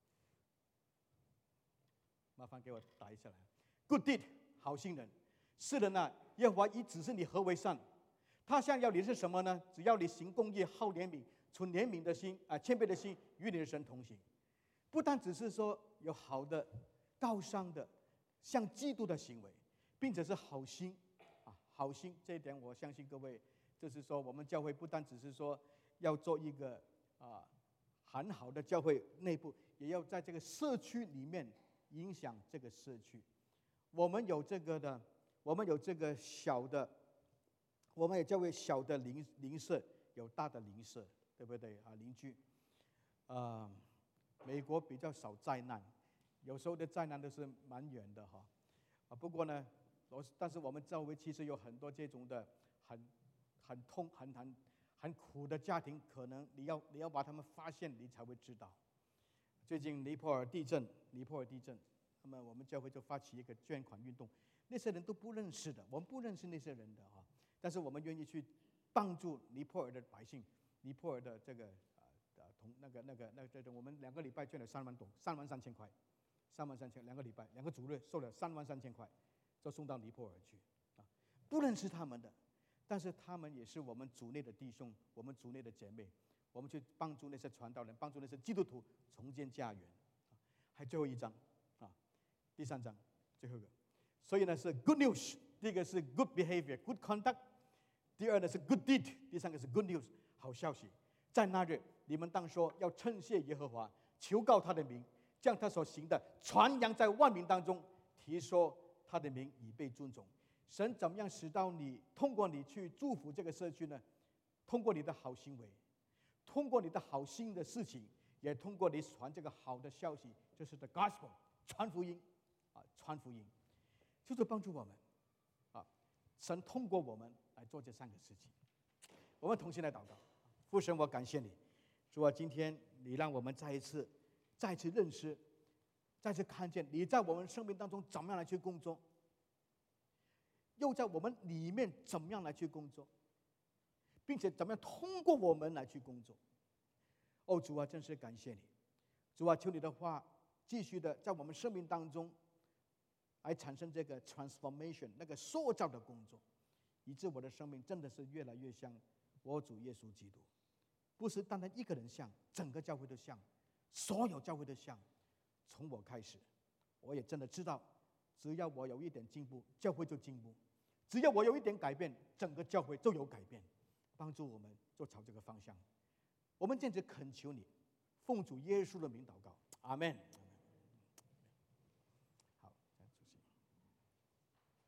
B: 麻烦给我打一下来。Good deed， 好心人。是的呢，耶和华已指示你何为善。他想要你是什么呢？只要你行公义、好怜悯、存怜悯的心啊、呃，谦卑的心，与你的神同行。不但只是说有好的、高尚的、像基督的行为，并且是好心啊，好心这一点，我相信各位，就是说我们教会不但只是说要做一个啊很好的教会内部，也要在这个社区里面影响这个社区。我们有这个的。我们有这个小的，我们也叫为小的邻邻舍，有大的邻舍，对不对啊？邻居，啊、呃，美国比较少灾难，有时候的灾难都是蛮远的哈，啊，不过呢，但是我们周围其实有很多这种的很很痛、很很很苦的家庭，可能你要你要把他们发现，你才会知道。最近尼泊尔地震，尼泊尔地震，那么我们教会就发起一个捐款运动。那些人都不认识的，我们不认识那些人的哈，但是我们愿意去帮助尼泊尔的百姓，尼泊尔的这个呃呃同那个那个那个这种，我们两个礼拜捐了三万多，三万三千块，三万三千两个礼拜两个主日收了三万三千块，就送到尼泊尔去啊，不认识他们的，但是他们也是我们族内的弟兄，我们族内的姐妹，我们去帮助那些传道人，帮助那些基督徒重建家园。还最后一章啊，第三章最后一个。所以呢是 good news 第一个是 good behavior、good conduct， 第二呢是 good deed， 第三个是 good news， 好消息。在那日，你们当说要称谢耶和华，求告他的名，将他所行的传扬在万民当中，提说他的名已被尊重。神怎么样使到你通过你去祝福这个社区呢？通过你的好行为，通过你的好心的事情，也通过你传这个好的消息，就是 the gospel， 传福音啊，传福音，就是帮助我们啊。神通过我们来做这三个事情。我们同心来祷告。父神，我感谢你，主啊，今天你让我们再一次、再次认识、再次看见你在我们生命当中怎么样来去工作，又在我们里面怎么样来去工作，并且怎么样通过我们来去工作。哦，主啊，真是感谢你，主啊，求你的话继续的在我们生命当中来产生这个 transformation， 那个塑造的工作，以致我的生命真的是越来越像我主耶稣基督。不是单单一个人像，整个教会都像，所有教会都像。从我开始，我也真的知道，只要我有一点进步，教会就进步；只要我有一点改变，整个教会就有改变。帮助我们就朝这个方向。我们坚持恳求你，奉主耶稣的名祷告，阿们。